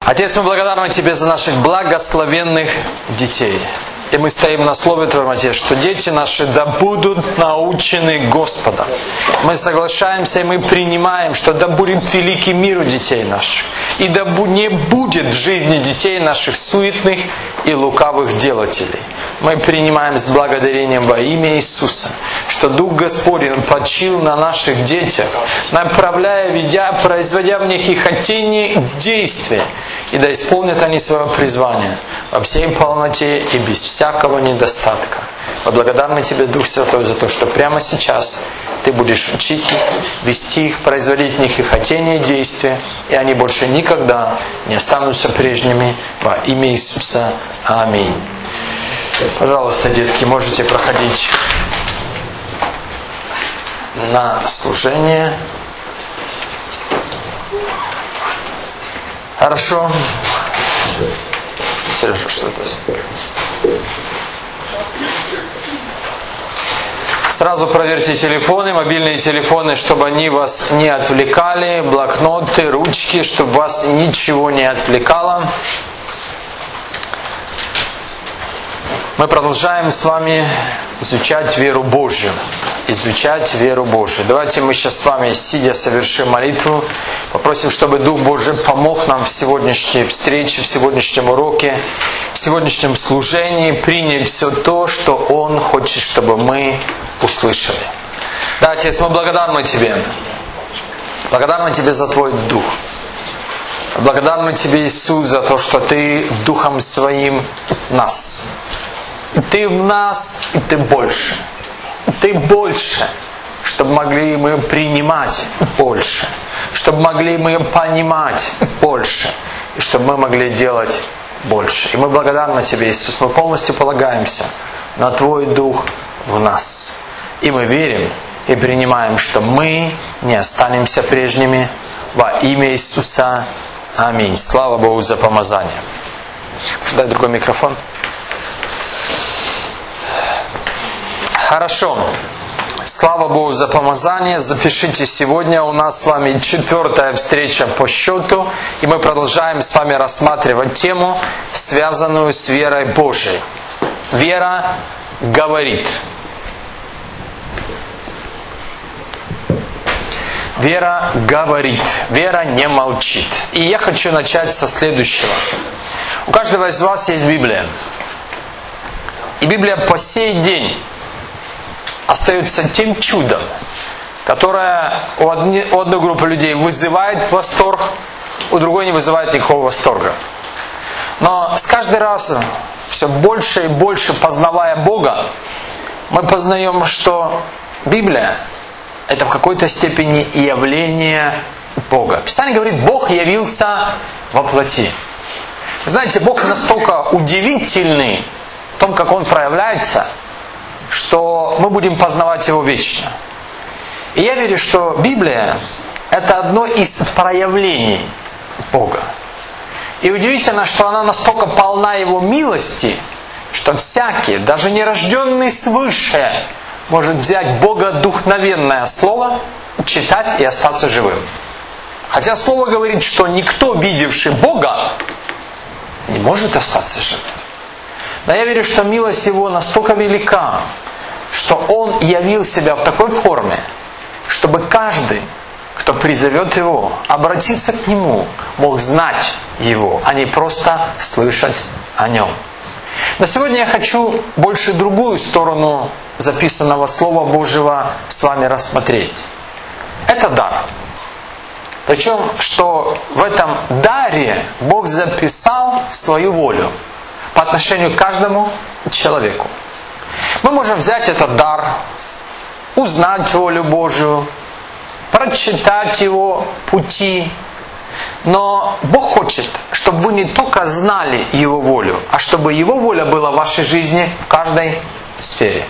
Отец, мы благодарны Тебе за наших благословенных детей. И мы стоим на Слове Твоем, Отец, что дети наши да будут научены Господом. Мы соглашаемся и мы принимаем, что да будет великий мир у детей наших. И да не будет в жизни детей наших суетных и лукавых делателей. Мы принимаем с благодарением во имя Иисуса, что Дух Господень почил на наших детях, направляя, ведя, производя в них их хотение в действие. И да исполнят они свое призвание во всей полноте и без всякого недостатка. Мы благодарны Тебе, Дух Святой, за то, что прямо сейчас Ты будешь учить их, вести их, производить в них их хотение и действия, и они больше никогда не останутся прежними во имя Иисуса. Аминь. Пожалуйста, детки, можете проходить на служение. Хорошо. Сережа, что это? Сразу проверьте телефоны, мобильные телефоны, чтобы они вас не отвлекали, блокноты, ручки, чтобы вас ничего не отвлекало. Мы продолжаем с вами изучать веру Божью. Изучать веру Божью. Давайте мы сейчас с вами, сидя, совершим молитву. Попросим, чтобы Дух Божий помог нам в сегодняшней встрече, в сегодняшнем уроке, в сегодняшнем служении принять все то, что Он хочет, чтобы мы услышали. Да, Отец, мы благодарны Тебе. Благодарны Тебе за Твой Дух. Благодарны Тебе, Иисус, за то, что Ты Духом Своим в нас. Ты в нас, и Ты больше. Ты больше, чтобы могли мы принимать больше, чтобы могли мы понимать больше, и чтобы мы могли делать больше. И мы благодарны Тебе, Иисус. Мы полностью полагаемся на Твой Дух в нас. И мы верим и принимаем, что мы не останемся прежними во имя Иисуса. Аминь. Слава Богу за помазание. Дай другой микрофон. Хорошо. Слава Богу за помазание. Запишите, сегодня у нас с вами 4-я встреча по счету. И мы продолжаем с вами рассматривать тему, связанную с верой Божией. Вера говорит. Вера говорит. Вера не молчит. И я хочу начать со следующего. У каждого из вас есть Библия. И Библия по сей день остается тем чудом, которое у одной группы людей вызывает восторг, у другой не вызывает никакого восторга. Но с каждый раз, все больше и больше познавая Бога, мы познаем, что Библия – это в какой-то степени явление Бога. Писание говорит, Бог явился во плоти. Знаете, Бог настолько удивительный в том, как Он проявляется, что мы будем познавать Его вечно. И я верю, что Библия – это одно из проявлений Бога. И удивительно, что она настолько полна Его милости, что всякий, даже нерожденный свыше, может взять богодухновенное слово, читать и остаться живым. Хотя Слово говорит, что никто, видевший Бога, не может остаться живым. Но я верю, что милость Его настолько велика, что Он явил себя в такой форме, чтобы каждый, кто призовет Его, обратиться к Нему, мог знать Его, а не просто слышать о Нем. Но сегодня я хочу больше другую сторону записанного Слова Божьего с вами рассмотреть. Это дар. Причем, что в этом даре Бог записал свою волю по отношению к каждому человеку. Мы можем взять этот дар, узнать волю Божию, прочитать Его пути. Но Бог хочет, чтобы вы не только знали Его волю, а чтобы Его воля была в вашей жизни в каждой сфере.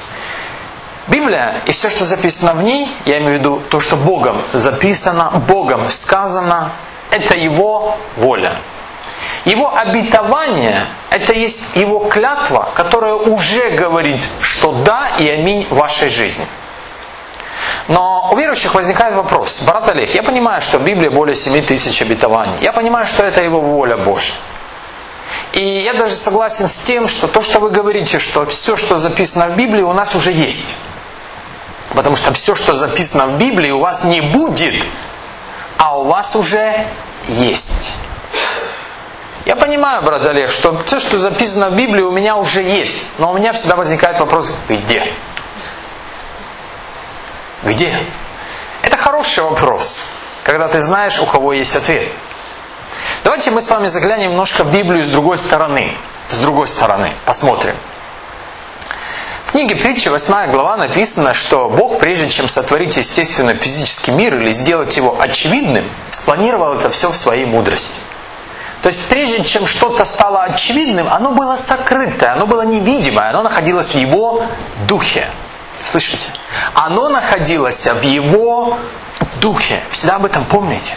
Библия и все, что записано в ней, я имею в виду то, что Богом записано, Богом сказано, это Его воля. Его обетование – это есть Его клятва, которая уже говорит, что да и аминь в вашей жизни. Но у верующих возникает вопрос: брат Олег, я понимаю, что в Библии более 7000 обетований. Я понимаю, что это Его воля Божья. И я даже согласен с тем, что то, что вы говорите, что все, что записано в Библии, у нас уже есть. Потому что все, что записано в Библии, у вас не будет, а у вас уже есть. Я понимаю, брат Олег, что все, что записано в Библии, у меня уже есть. Но у меня всегда возникает вопрос: где? Где? Это хороший вопрос, когда ты знаешь, у кого есть ответ. Давайте мы с вами заглянем немножко в Библию с другой стороны. С другой стороны. Посмотрим. В книге Притчи, 8 глава, написано, что Бог, прежде чем сотворить естественный физический мир или сделать его очевидным, спланировал это все в своей мудрости. То есть, прежде чем что-то стало очевидным, оно было сокрытое, оно было невидимое, оно находилось в Его Духе. Слышите? Оно находилось в Его Духе. Всегда об этом помните.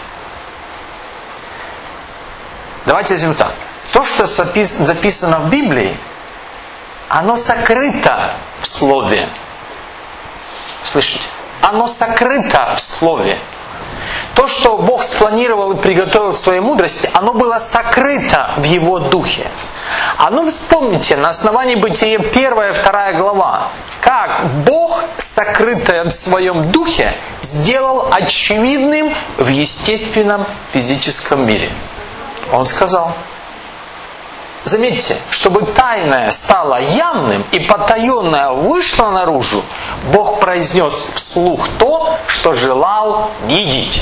Давайте возьмем так. То, что записано в Библии, оно сокрыто в Слове. Слышите? Оно сокрыто в Слове. То, что Бог спланировал и приготовил в своей мудрости, оно было сокрыто в Его Духе. А ну вспомните, на основании Бытия 1 и 2 глава, как Бог, сокрытое в своем Духе, сделал очевидным в естественном физическом мире. Он сказал. Заметьте, чтобы тайное стало явным и потаенное вышло наружу, Бог произнес вслух то, что желал видеть.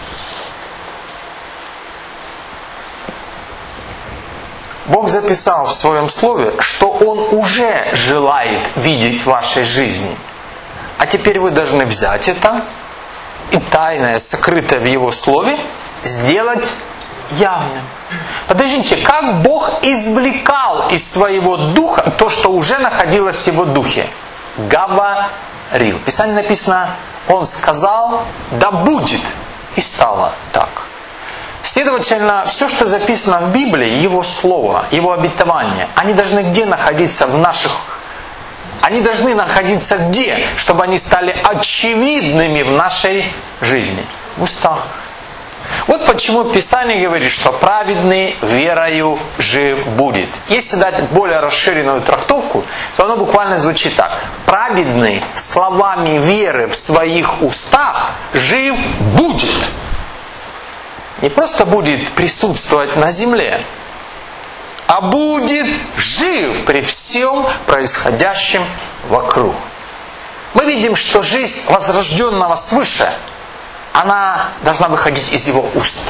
Бог записал в своем слове, что Он уже желает видеть в вашей жизни. А теперь вы должны взять это и тайное, сокрытое в Его слове, сделать явным. Подождите, как Бог извлекал из своего духа то, что уже находилось в Его духе? Говорил. В Писании написано: Он сказал, да будет, и стало так. Следовательно, все, что записано в Библии, Его Слово, Его обетование, они должны где находиться в наших... Они должны находиться где, чтобы они стали очевидными в нашей жизни? В устах. Вот почему Писание говорит, что праведный верою жив будет. Если дать более расширенную трактовку, то оно буквально звучит так. Праведный словами веры в своих устах жив будет. Не просто будет присутствовать на земле, а будет жив при всем происходящем вокруг. Мы видим, что жизнь возрожденного свыше, она должна выходить из его уст.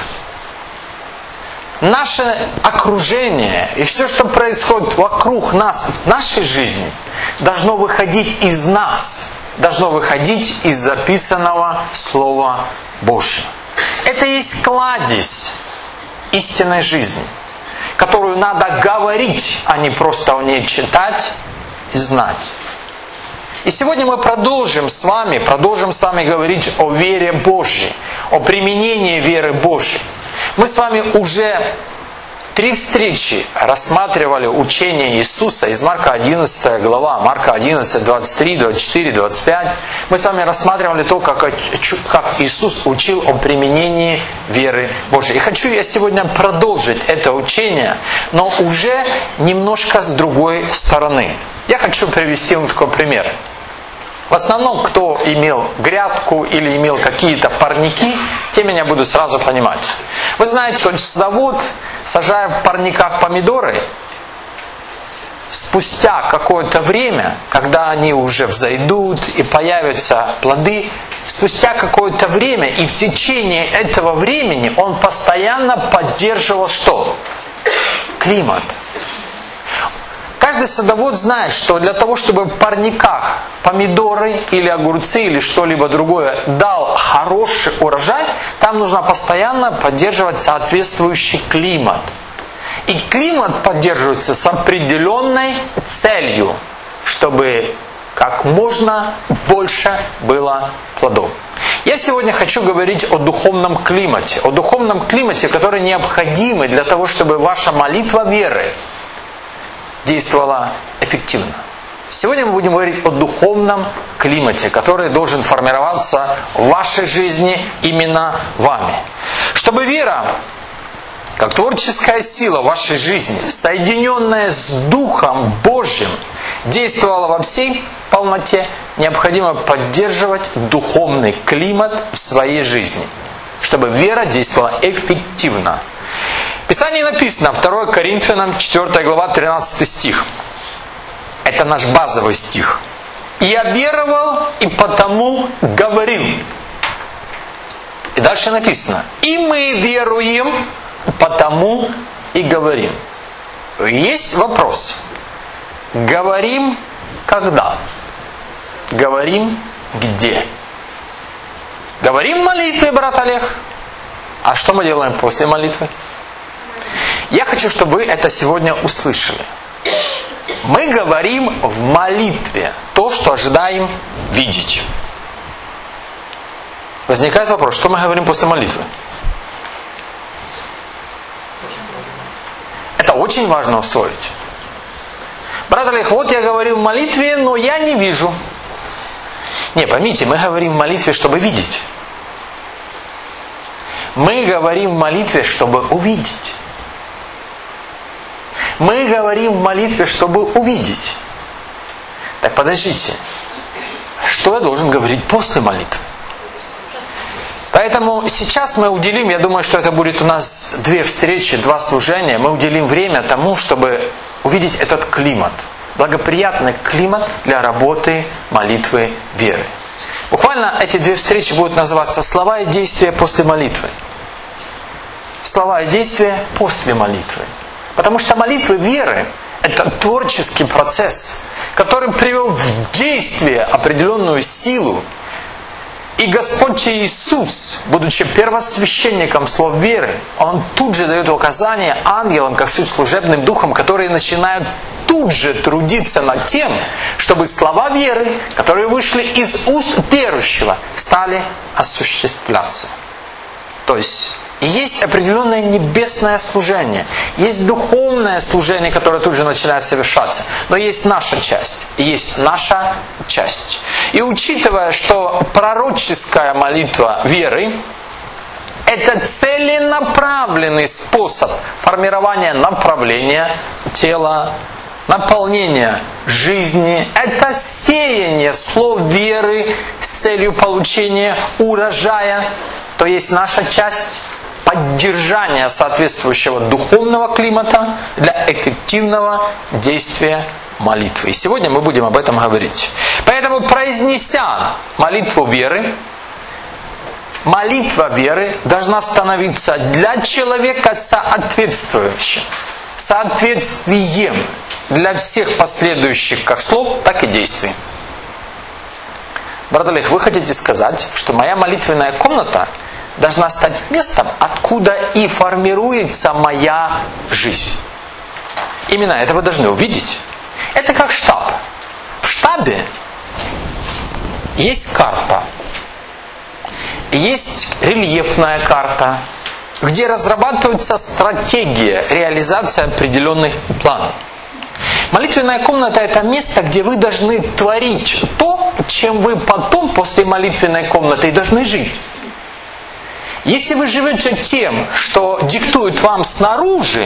Наше окружение и все, что происходит вокруг нас, в нашей жизни, должно выходить из нас, должно выходить из записанного Слова Божьего. Это есть кладезь истинной жизни, которую надо говорить, а не просто о ней читать и знать. И сегодня мы продолжим с вами говорить о вере Божьей, о применении веры Божьей. Мы с вами уже 3 встречи рассматривали учение Иисуса из Марка 11 глава, Марка 11, 23, 24, 25. Мы с вами рассматривали то, как Иисус учил о применении веры Божьей. И хочу я сегодня продолжить это учение, но уже немножко с другой стороны. Я хочу привести вам такой пример. В основном, кто имел грядку или имел какие-то парники, те меня будут сразу понимать. Вы знаете, что садовод, сажая в парниках помидоры, спустя какое-то время, когда они уже взойдут и появятся плоды, спустя какое-то время и в течение этого времени он постоянно поддерживал что? Климат. Каждый садовод знает, что для того, чтобы в парниках помидоры или огурцы или что-либо другое дал хороший урожай, там нужно постоянно поддерживать соответствующий климат. И климат поддерживается с определенной целью, чтобы как можно больше было плодов. Я сегодня хочу говорить о духовном климате, который необходимый для того, чтобы ваша молитва веры действовала эффективно. Сегодня мы будем говорить о духовном климате, который должен формироваться в вашей жизни именно вами. Чтобы вера, как творческая сила в вашей жизни, соединенная с Духом Божьим, действовала во всей полноте, необходимо поддерживать духовный климат в своей жизни, чтобы вера действовала эффективно. В Писании написано, 2 Коринфянам 4 глава 13 стих. Это наш базовый стих. «Я веровал и потому говорил». И дальше написано, «И мы веруем, потому и говорим». Есть вопрос. Говорим когда? Говорим где? Говорим в молитве, брат Олег. А что мы делаем после молитвы? Я хочу, чтобы вы это сегодня услышали. Мы говорим в молитве то, что ожидаем видеть. Возникает вопрос, что мы говорим после молитвы? Это очень важно усвоить. Брат Олег, вот я говорил в молитве, но я не вижу. Не, поймите, мы говорим в молитве, чтобы видеть. Мы говорим в молитве, чтобы увидеть. Мы говорим в молитве, чтобы увидеть. Так подождите. Что я должен говорить после молитвы? Поэтому сейчас мы уделим, я думаю, что это будет у нас 2 встречи, 2 служения. Мы уделим время тому, чтобы увидеть этот климат. Благоприятный климат для работы, молитвы, веры. Буквально эти 2 встречи будут называться «Слова и действия после молитвы». Слова и действия после молитвы. Потому что молитвы веры – это творческий процесс, который привел в действие определенную силу. И Господь Иисус, будучи первосвященником слов веры, Он тут же дает указания ангелам, как суть служебным духом, которые начинают тут же трудиться над тем, чтобы слова веры, которые вышли из уст верующего, стали осуществляться. То есть есть определенное небесное служение, есть духовное служение, которое тут же начинает совершаться, но есть наша часть, и есть наша часть. И учитывая, что пророческая молитва веры – это целенаправленный способ формирования направления тела, наполнения жизни, это сеяние слов веры с целью получения урожая, то есть наша часть поддержания соответствующего духовного климата для эффективного действия молитвы. И сегодня мы будем об этом говорить. Поэтому, произнеся молитву веры, молитва веры должна становиться для человека соответствующим, соответствием для всех последующих как слов, так и действий. Брат Олег, вы хотите сказать, что моя молитвенная комната должна стать местом, откуда и формируется моя жизнь. Именно это вы должны увидеть. Это как штаб. В штабе есть карта. Есть рельефная карта, где разрабатывается стратегия реализации определенных планов. Молитвенная комната – это место, где вы должны творить то, чем вы потом, после молитвенной комнаты, и должны жить. Если вы живете тем, что диктует вам снаружи,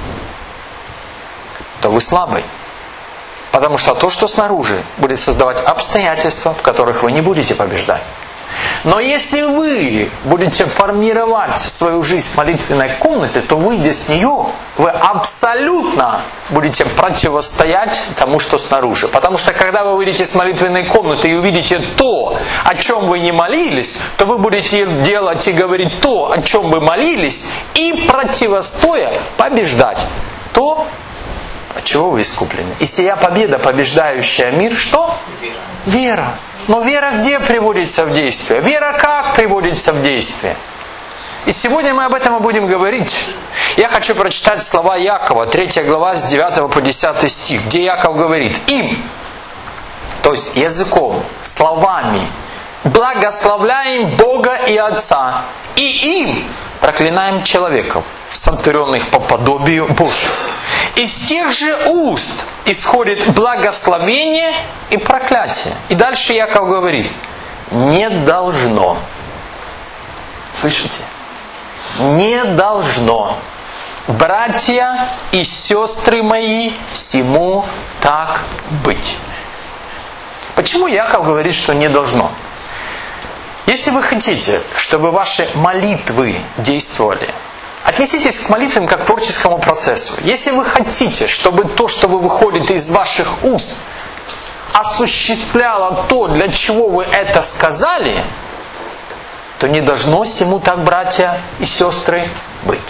то вы слабый. Потому что то, что снаружи, будет создавать обстоятельства, в которых вы не будете побеждать. Но если вы будете формировать свою жизнь в молитвенной комнате, то, выйдя с нее, вы абсолютно будете противостоять тому, что снаружи. Потому что когда вы выйдете с молитвенной комнаты и увидите то, о чем вы не молились, то вы будете делать и говорить то, о чем вы молились, и противостоя побеждать то, от чего вы искуплены. И сия победа, побеждающая мир, что? Вера. Но вера где приводится в действие? Вера как приводится в действие? И сегодня мы об этом и будем говорить. Я хочу прочитать слова Якова, 3 глава с 9 по 10 стих, где Яков говорит: им, то есть языком, словами, благословляем Бога и Отца, и им проклинаем человеков, сотворенных по подобию Божию. Из тех же уст исходит благословение и проклятие. И дальше Иаков говорит, не должно. Слышите? Не должно. Братья и сестры мои, всему так быть. Почему Иаков говорит, что не должно? Если вы хотите, чтобы ваши молитвы действовали, отнеситесь к молитвам как к творческому процессу. Если вы хотите, чтобы то, что выходит из ваших уст, осуществляло то, для чего вы это сказали, то не должно всему так, братья и сестры, быть.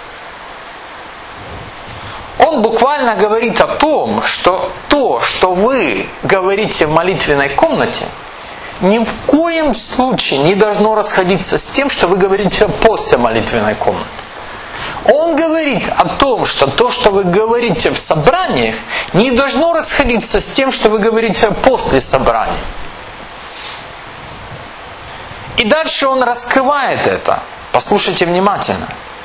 Он буквально говорит о том, что то, что вы говорите в молитвенной комнате, ни в коем случае не должно расходиться с тем, что вы говорите после молитвенной комнаты. Он говорит о том, что то, что вы говорите в собраниях, не должно расходиться с тем, что вы говорите после собрания. И дальше он раскрывает это. Послушайте внимательно.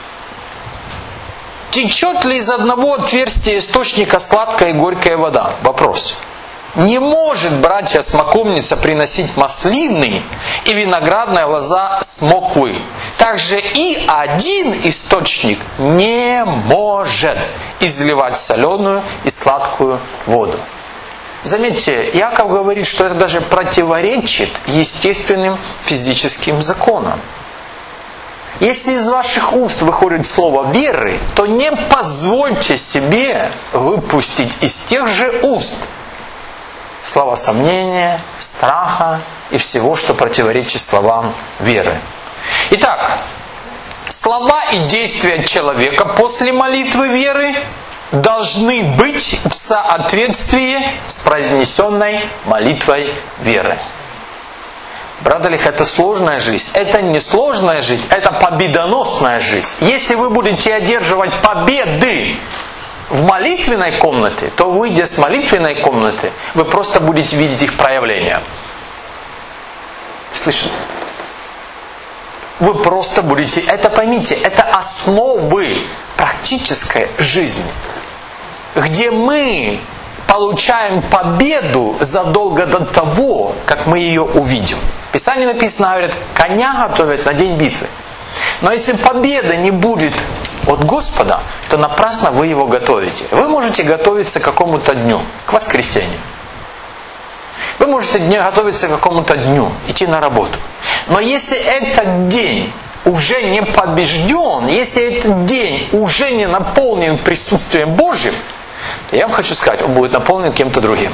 Течет ли из одного отверстия источника сладкая и горькая вода? Вопрос. Не может братья смоковница приносить маслины и виноградная лоза смоквы. Также и один источник не может изливать соленую и сладкую воду. Заметьте, Иаков говорит, что это даже противоречит естественным физическим законам. Если из ваших уст выходит слово веры, то не позвольте себе выпустить из тех же уст слова сомнения, страха и всего, что противоречит словам веры. Итак, слова и действия человека после молитвы веры должны быть в соответствии с произнесенной молитвой веры. Брат Олег, это сложная жизнь. Это не сложная жизнь, это победоносная жизнь. Если вы будете одерживать победы в молитвенной комнате, то, выйдя с молитвенной комнаты, вы просто будете видеть их проявления. Слышите? Вы просто будете... Это поймите, это основы практической жизни, где мы получаем победу задолго до того, как мы ее увидим. В Писании написано, говорят, коня готовят на день битвы. Но если победа не будет от Господа, то напрасно вы его готовите. Вы можете готовиться к какому-то дню, к воскресенью. Вы можете готовиться к какому-то дню, идти на работу. Но если этот день уже не побежден, если этот день уже не наполнен присутствием Божьим, то я вам хочу сказать, он будет наполнен кем-то другим.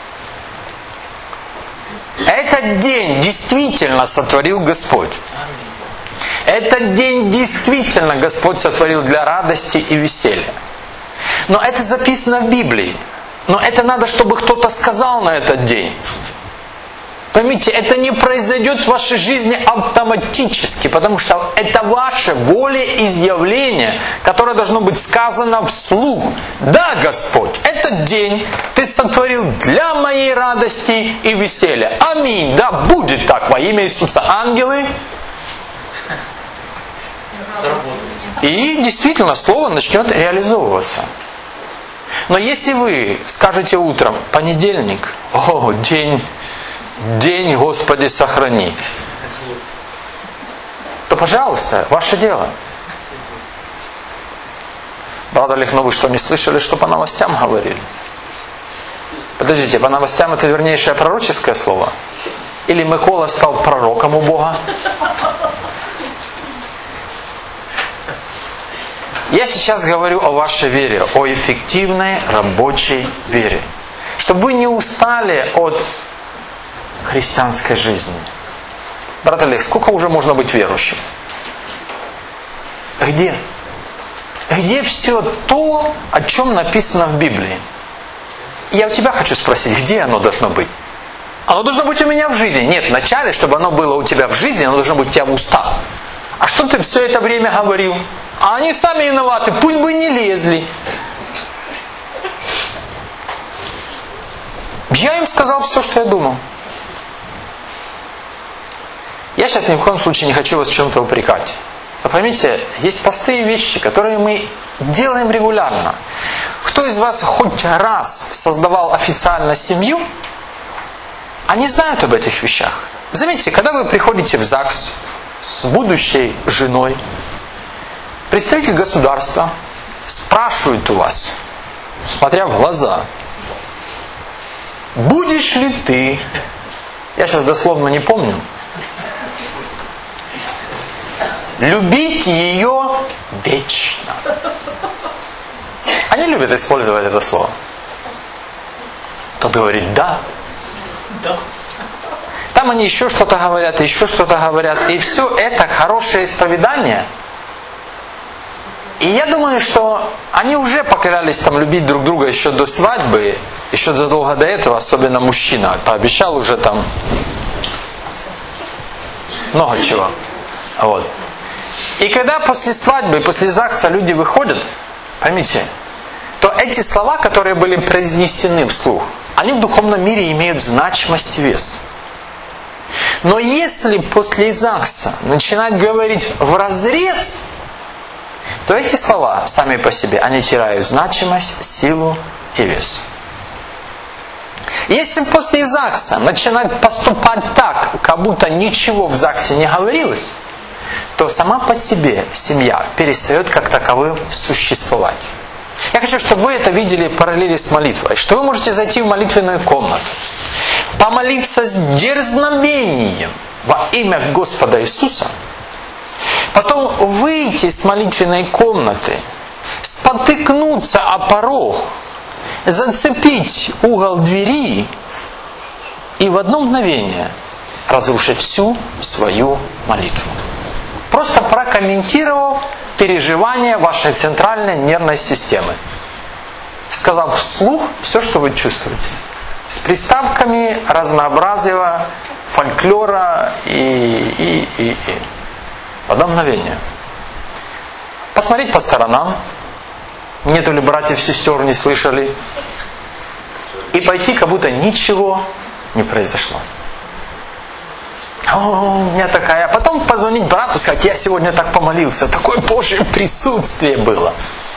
Этот день действительно сотворил Господь. Этот день действительно Господь сотворил для радости и веселья. Но это записано в Библии. Но это надо, чтобы кто-то сказал на этот день. Поймите, это не произойдет в вашей жизни автоматически, потому что это ваше волеизъявление, которое должно быть сказано вслух. Да, Господь, этот день Ты сотворил для моей радости и веселья. Аминь. Да, будет так во имя Иисуса. Ангелы. И действительно, слово начнет реализовываться. Но если вы скажете утром, понедельник, день Господи сохрани, то, пожалуйста, ваше дело. Брат Олег, вы что, не слышали, что по новостям говорили? Подождите, по новостям это вернейшее пророческое слово? Или Микола стал пророком у Бога? Я сейчас говорю о вашей вере, о эффективной рабочей вере. Чтобы вы не устали от христианской жизни. Брат Олег, сколько уже можно быть верующим? Где? Где все то, о чем написано в Библии? Я у тебя хочу спросить, где оно должно быть? Оно должно быть у меня в жизни. Нет, вначале, чтобы оно было у тебя в жизни, оно должно быть у тебя в устах. А что ты все это время говорил? А они сами виноваты, пусть бы не лезли. Я им сказал все, что я думал. Я сейчас ни в коем случае не хочу вас в чем-то упрекать. Но поймите, есть простые вещи, которые мы делаем регулярно. кто из вас хоть раз создавал официально семью, они знают об этих вещах. Заметьте, когда вы приходите в ЗАГС с будущей женой, представитель государства спрашивает у вас, смотря в глаза, будешь ли ты, я сейчас дословно не помню, любить ее вечно. Они любят использовать это слово. Тот говорит «да». Там они еще что-то говорят, еще что-то говорят. И все это хорошее исповедание. И я думаю, что они уже поклялись там любить друг друга еще до свадьбы, еще задолго до этого, особенно мужчина. Пообещал уже там много чего. Вот. И когда после свадьбы, после ЗАГСа люди выходят, поймите, то эти слова, которые были произнесены вслух, они в духовном мире имеют значимость и вес. Но если после ЗАГСа начинать говорить вразрез, то эти слова сами по себе, они теряют значимость, силу и вес. Если после ЗАГСа начинать поступать так, как будто ничего в ЗАГСе не говорилось, то сама по себе семья перестает как таковым существовать. Я хочу, чтобы вы это видели в параллели с молитвой. Что вы можете зайти в молитвенную комнату, помолиться с дерзновением во имя Господа Иисуса, потом выйти с молитвенной комнаты, спотыкнуться о порог, зацепить угол двери и в одно мгновение разрушить всю свою молитву. Просто прокомментировав переживания вашей центральной нервной системы. Сказав вслух все, что вы чувствуете. С приставками разнообразия, фольклора и. В одно мгновение. Посмотреть по сторонам. Нету ли братьев, сестер, не слышали. И пойти, как будто ничего не произошло. О, у меня такая. А потом позвонить брату и сказать, я сегодня так помолился. Такое Божье присутствие было.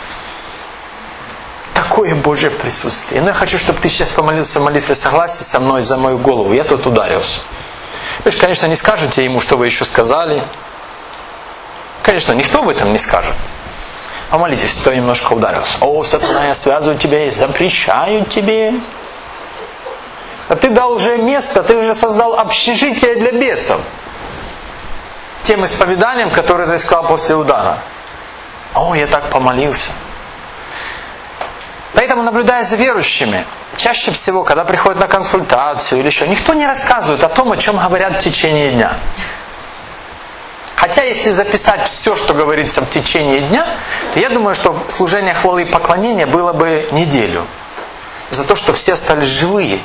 Такое Божье присутствие. Но я хочу, чтобы ты сейчас помолился в молитве согласия со мной за мою голову. Я тут ударился. Вы же, конечно, не скажете ему, что вы еще сказали. Конечно, никто об этом не скажет. Помолитесь, кто немножко ударился. О, сатана, я связываю тебя и запрещаю тебе. А ты дал уже место, ты уже создал общежитие для бесов. Тем исповеданием, которое ты сказал после удара. О, я так помолился. Поэтому, наблюдая за верующими, чаще всего, когда приходят на консультацию или еще, никто не рассказывает о том, о чем говорят в течение дня. Хотя, если записать все, что говорится в течение дня, то я думаю, что служение хвалы и поклонения было бы неделю. За то, что все остались живые.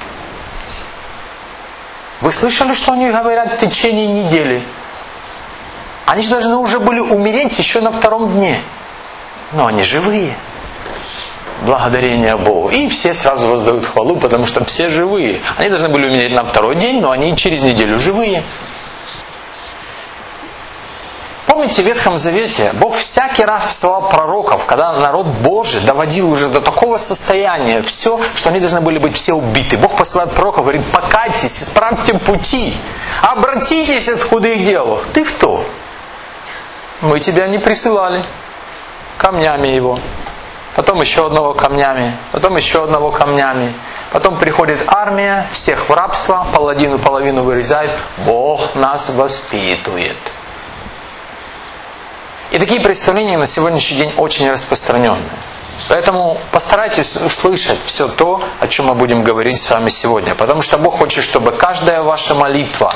Вы слышали, что они говорят в течение недели? Они же должны уже были умереть еще на втором дне. Но они живые. Благодарение Богу. И все сразу воздают хвалу, потому что все живые. Они должны были умереть на второй день, но они через неделю живые. Помните, в Ветхом Завете Бог всякий раз посылал пророков, когда народ Божий доводил уже до такого состояния все, что они должны были быть все убиты. Бог посылает пророков, говорит, покайтесь, исправьте пути, обратитесь от худых дел. Ты кто? Мы тебя не присылали. Камнями его. Потом еще одного камнями. Потом еще одного камнями. Потом приходит армия, всех в рабство, половину вырезает. Бог нас воспитывает. И такие представления на сегодняшний день очень распространенные. Поэтому постарайтесь услышать все то, о чем мы будем говорить с вами сегодня. Потому что Бог хочет, чтобы каждая ваша молитва,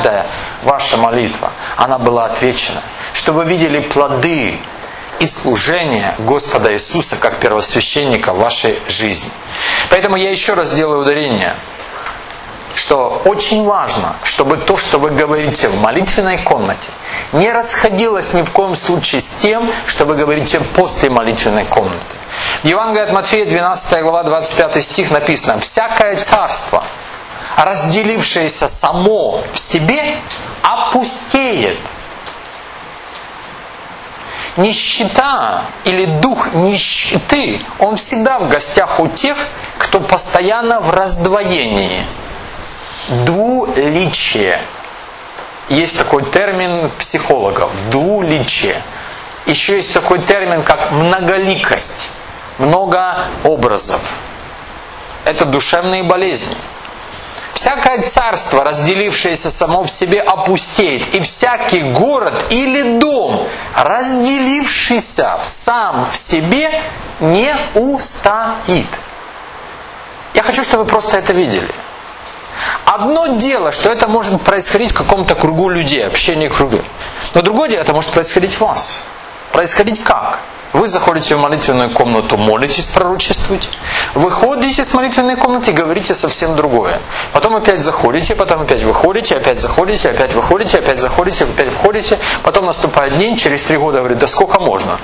она была отвечена. Чтобы вы видели плоды и служение Господа Иисуса как первосвященника в вашей жизни. Поэтому я еще раз делаю ударение, что очень важно, чтобы то, что вы говорите в молитвенной комнате, не расходилось ни в коем случае с тем, что вы говорите после молитвенной комнаты. В Евангелии от Матфея, 12 глава, 25 стих написано: «Всякое царство, разделившееся само в себе, опустеет. Нищета или дух нищеты, он всегда в гостях у тех, кто постоянно в раздвоении. Двуличие. Есть такой термин психологов – двуличие. Еще есть такой термин, как многоликость, много образов. Это душевные болезни. Всякое царство, разделившееся само в себе, опустеет, и всякий город или дом, разделившийся сам в себе, не устоит. Я хочу, чтобы вы просто это видели. Одно дело, что это может происходить в каком-то кругу людей, общении круга. Но другое дело, это может происходить в вас. Происходить как? Вы заходите в молитвенную комнату, молитесь, пророчествуете. Выходите с молитвенной комнаты и говорите совсем другое. Потом опять заходите, потом опять выходите, опять заходите, опять выходите, опять заходите, опять входите. Потом наступает день, через 3 года говорит, да сколько можно?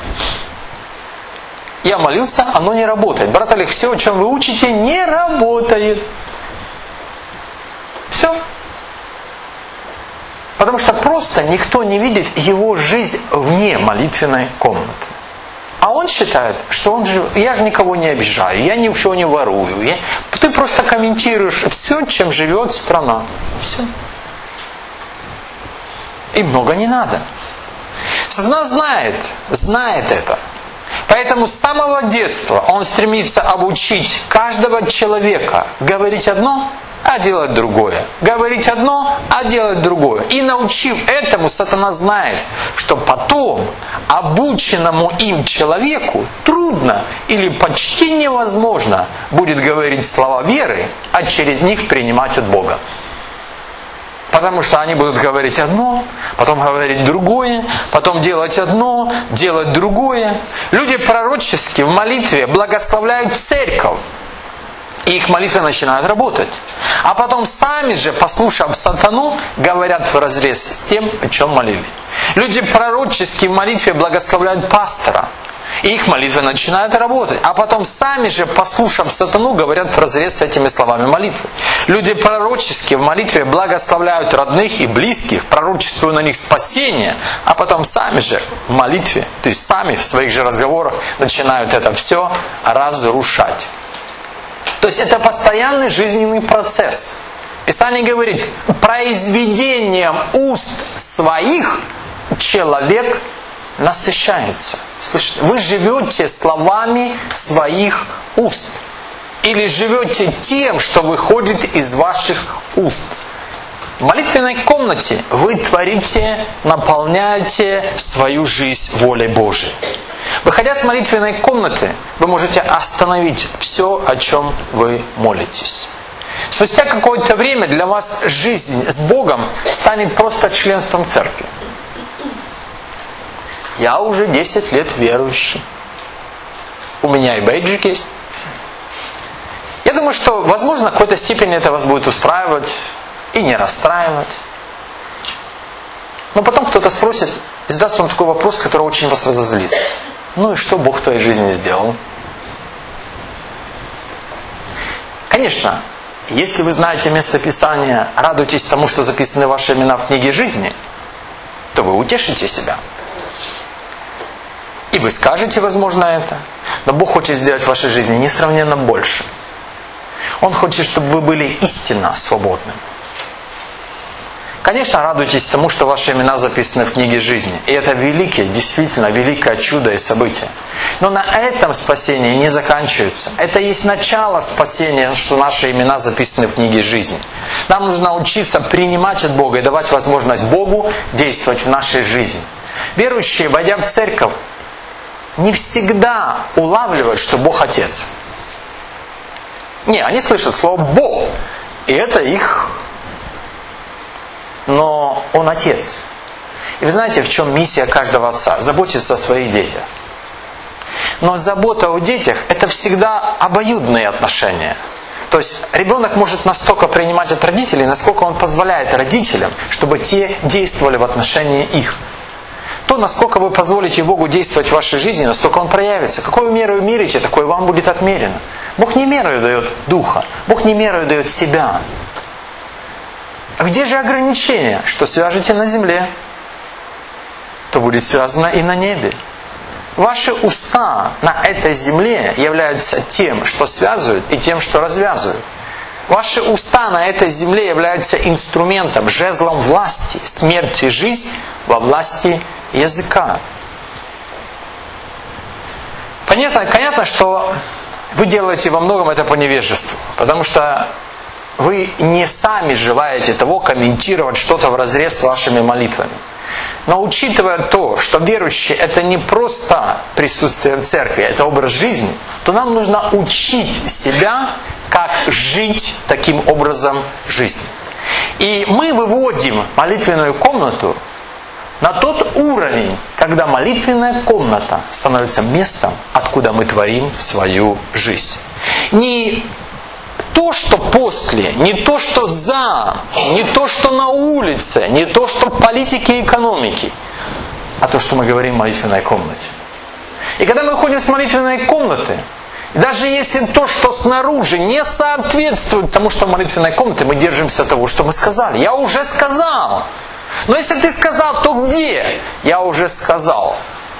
Я молился, оно не работает. Брат Олег, все, о чем вы учите, не работает. Все. Потому что просто никто не видит его жизнь вне молитвенной комнаты. А он считает, что я же никого не обижаю, я ничего не ворую. Ты просто комментируешь все, чем живет страна. Все. И много не надо. Сатана знает это. Поэтому с самого детства он стремится обучить каждого человека говорить одно, а делать другое. Говорить одно, а делать другое. И научив этому, сатана знает, что потом обученному им человеку трудно или почти невозможно будет говорить слова веры, а через них принимать от Бога. Потому что они будут говорить одно, потом говорить другое, потом делать одно, делать другое. Люди пророчески в молитве благословляют церковь. И их молитвы начинают работать. А потом сами же, послушав сатану, говорят вразрез с тем, о чем молили. Люди пророчески в молитве благословляют пастора. И их молитвы начинают работать. А потом сами же, послушав сатану, говорят вразрез с этими словами молитвы. Люди пророчески в молитве благословляют родных и близких, пророчествуя на них спасение. А потом сами же в молитве, то есть сами в своих же разговорах начинают это все разрушать. То есть это постоянный жизненный процесс. Писание говорит, произведением уст своих человек насыщается. Слышите? Вы живете словами своих уст. Или живете тем, что выходит из ваших уст. В молитвенной комнате вы творите, наполняете свою жизнь волей Божией. Выходя с молитвенной комнаты, вы можете остановить все, о чем вы молитесь. Спустя какое-то время для вас жизнь с Богом станет просто членством церкви. Я уже 10 лет верующий. У меня и бейджик есть. Я думаю, что, возможно, в какой-то степени это вас будет устраивать и не расстраивать. Но потом кто-то спросит и задаст вам такой вопрос, который очень вас разозлит. Ну и что Бог в твоей жизни сделал? Конечно, если вы знаете место Писания, радуйтесь тому, что записаны ваши имена в книге жизни, то вы утешите себя. И вы скажете, возможно, это. Но Бог хочет сделать в вашей жизни несравненно больше. Он хочет, чтобы вы были истинно свободны. Конечно, радуйтесь тому, что ваши имена записаны в книге жизни. И это великое, действительно великое чудо и событие. Но на этом спасение не заканчивается. Это есть начало спасения, что наши имена записаны в книге жизни. Нам нужно учиться принимать от Бога и давать возможность Богу действовать в нашей жизни. Верующие, войдя в церковь, не всегда улавливают, что Бог Отец. Не, они слышат слово «Бог». И это их... Но Он Отец. И вы знаете, в чем миссия каждого отца? Заботиться о своих детях. Но забота о детях – это всегда обоюдные отношения. То есть ребенок может настолько принимать от родителей, насколько он позволяет родителям, чтобы те действовали в отношении их. То, насколько вы позволите Богу действовать в вашей жизни, настолько Он проявится. Какую меру мерите, такое вам будет отмерено. Бог не мерою дает духа, Бог не мерою дает себя. А где же ограничения? Что свяжете на земле, то будет связано и на небе. Ваши уста на этой земле являются тем, что связывают, и тем, что развязывают. Ваши уста на этой земле являются инструментом, жезлом власти. Смерть и жизнь во власти языка. Понятно, что вы делаете во многом это по невежеству, потому что вы не сами желаете того комментировать что-то вразрез с вашими молитвами. Но учитывая то, что верующие это не просто присутствие в церкви, это образ жизни, то нам нужно учить себя, как жить таким образом жизни. И мы выводим молитвенную комнату на тот уровень, когда молитвенная комната становится местом, откуда мы творим свою жизнь. Не то, что после, не то, что за, не то, что на улице, не то, что в политике и экономике, а то, что мы говорим в молитвенной комнате. И когда мы выходим с молитвенной комнаты, даже если то, что снаружи, не соответствует тому, что в молитвенной комнате, мы держимся того, что мы сказали. Я уже сказал. Но если ты сказал, то где? Я уже сказал.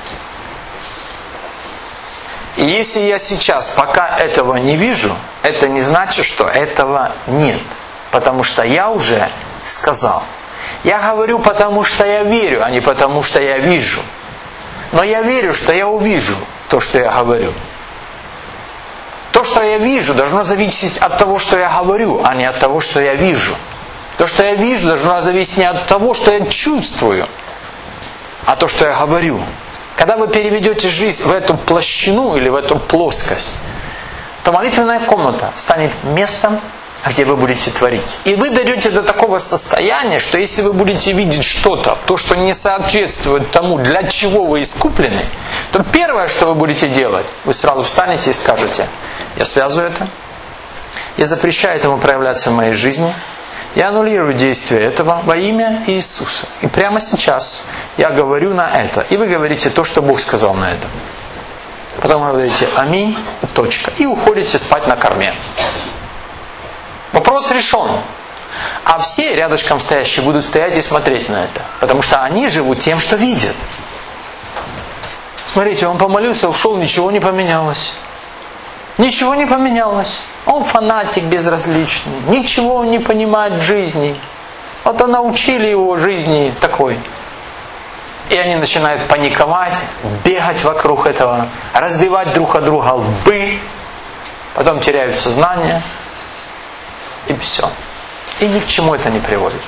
И если я сейчас пока этого не вижу, это не значит, что этого нет. Потому что я уже сказал. Я говорю, потому что я верю, а не потому что я вижу. Но я верю, что я увижу то, что я говорю. То, что я вижу, должно зависеть от того, что я говорю, а не от того, что я вижу. То, что я вижу, должно зависеть не от того, что я чувствую, а то, что я говорю. Когда вы переведете жизнь в эту площину или в эту плоскость, то молитвенная комната станет местом, где вы будете творить. И вы дойдете до такого состояния, что если вы будете видеть что-то, то, что не соответствует тому, для чего вы искуплены, то первое, что вы будете делать, вы сразу встанете и скажете: я связываю это, я запрещаю этому проявляться в моей жизни, я аннулирую действие этого во имя Иисуса. И прямо сейчас я говорю на это. И вы говорите то, что Бог сказал на это. Потом говорите аминь, точка. И уходите спать на корме. Вопрос решен. А все рядышком стоящие будут стоять и смотреть на это. Потому что они живут тем, что видят. Смотрите, он помолился, ушел, ничего не поменялось. Ничего не поменялось. Он фанатик безразличный. Ничего он не понимает в жизни. Вот научили его жизни такой. И они начинают паниковать, бегать вокруг этого, разбивать друг от друга лбы. Потом теряют сознание. И все. И ни к чему это не приводит.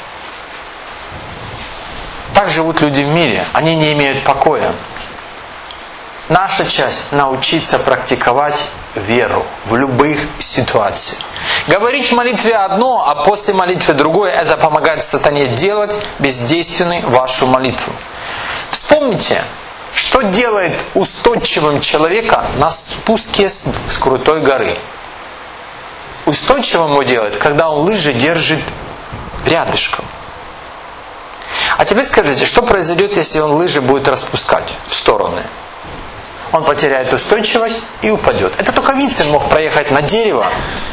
Так живут люди в мире. Они не имеют покоя. Наша часть – научиться практиковать веру в любых ситуациях. Говорить в молитве одно, а после молитвы другое – это помогает сатане делать бездейственной вашу молитву. Вспомните, что делает устойчивым человека на спуске с крутой горы. Устойчивым его делает, когда он лыжи держит рядышком. А теперь скажите, что произойдет, если он лыжи будет распускать в стороны? Он потеряет устойчивость и упадет. Это только Вицин мог проехать на дерево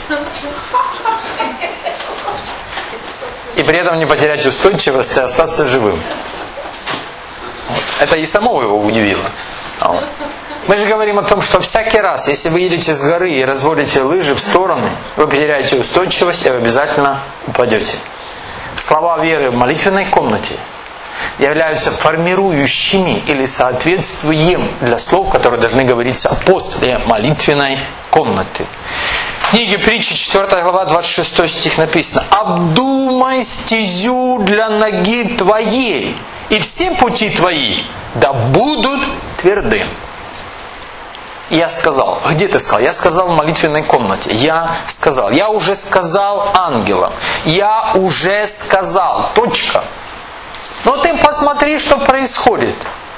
и при этом не потерять устойчивость и остаться живым. Это и самого его удивило. Мы же говорим о том, что всякий раз, если вы едете с горы и разводите лыжи в стороны, вы потеряете устойчивость и вы обязательно упадете. Слова веры в молитвенной комнате являются формирующими или соответствуем для слов, которые должны говориться после молитвенной комнаты. В книге Притчи, 4 глава, 26 стих написано: «Обдумай стезю для ноги твоей, и все пути твои да будут тверды». Я сказал. Где ты сказал? Я сказал в молитвенной комнате. Я сказал. Я уже сказал ангелам. Я уже сказал. Точка. Но ты посмотри, что происходит.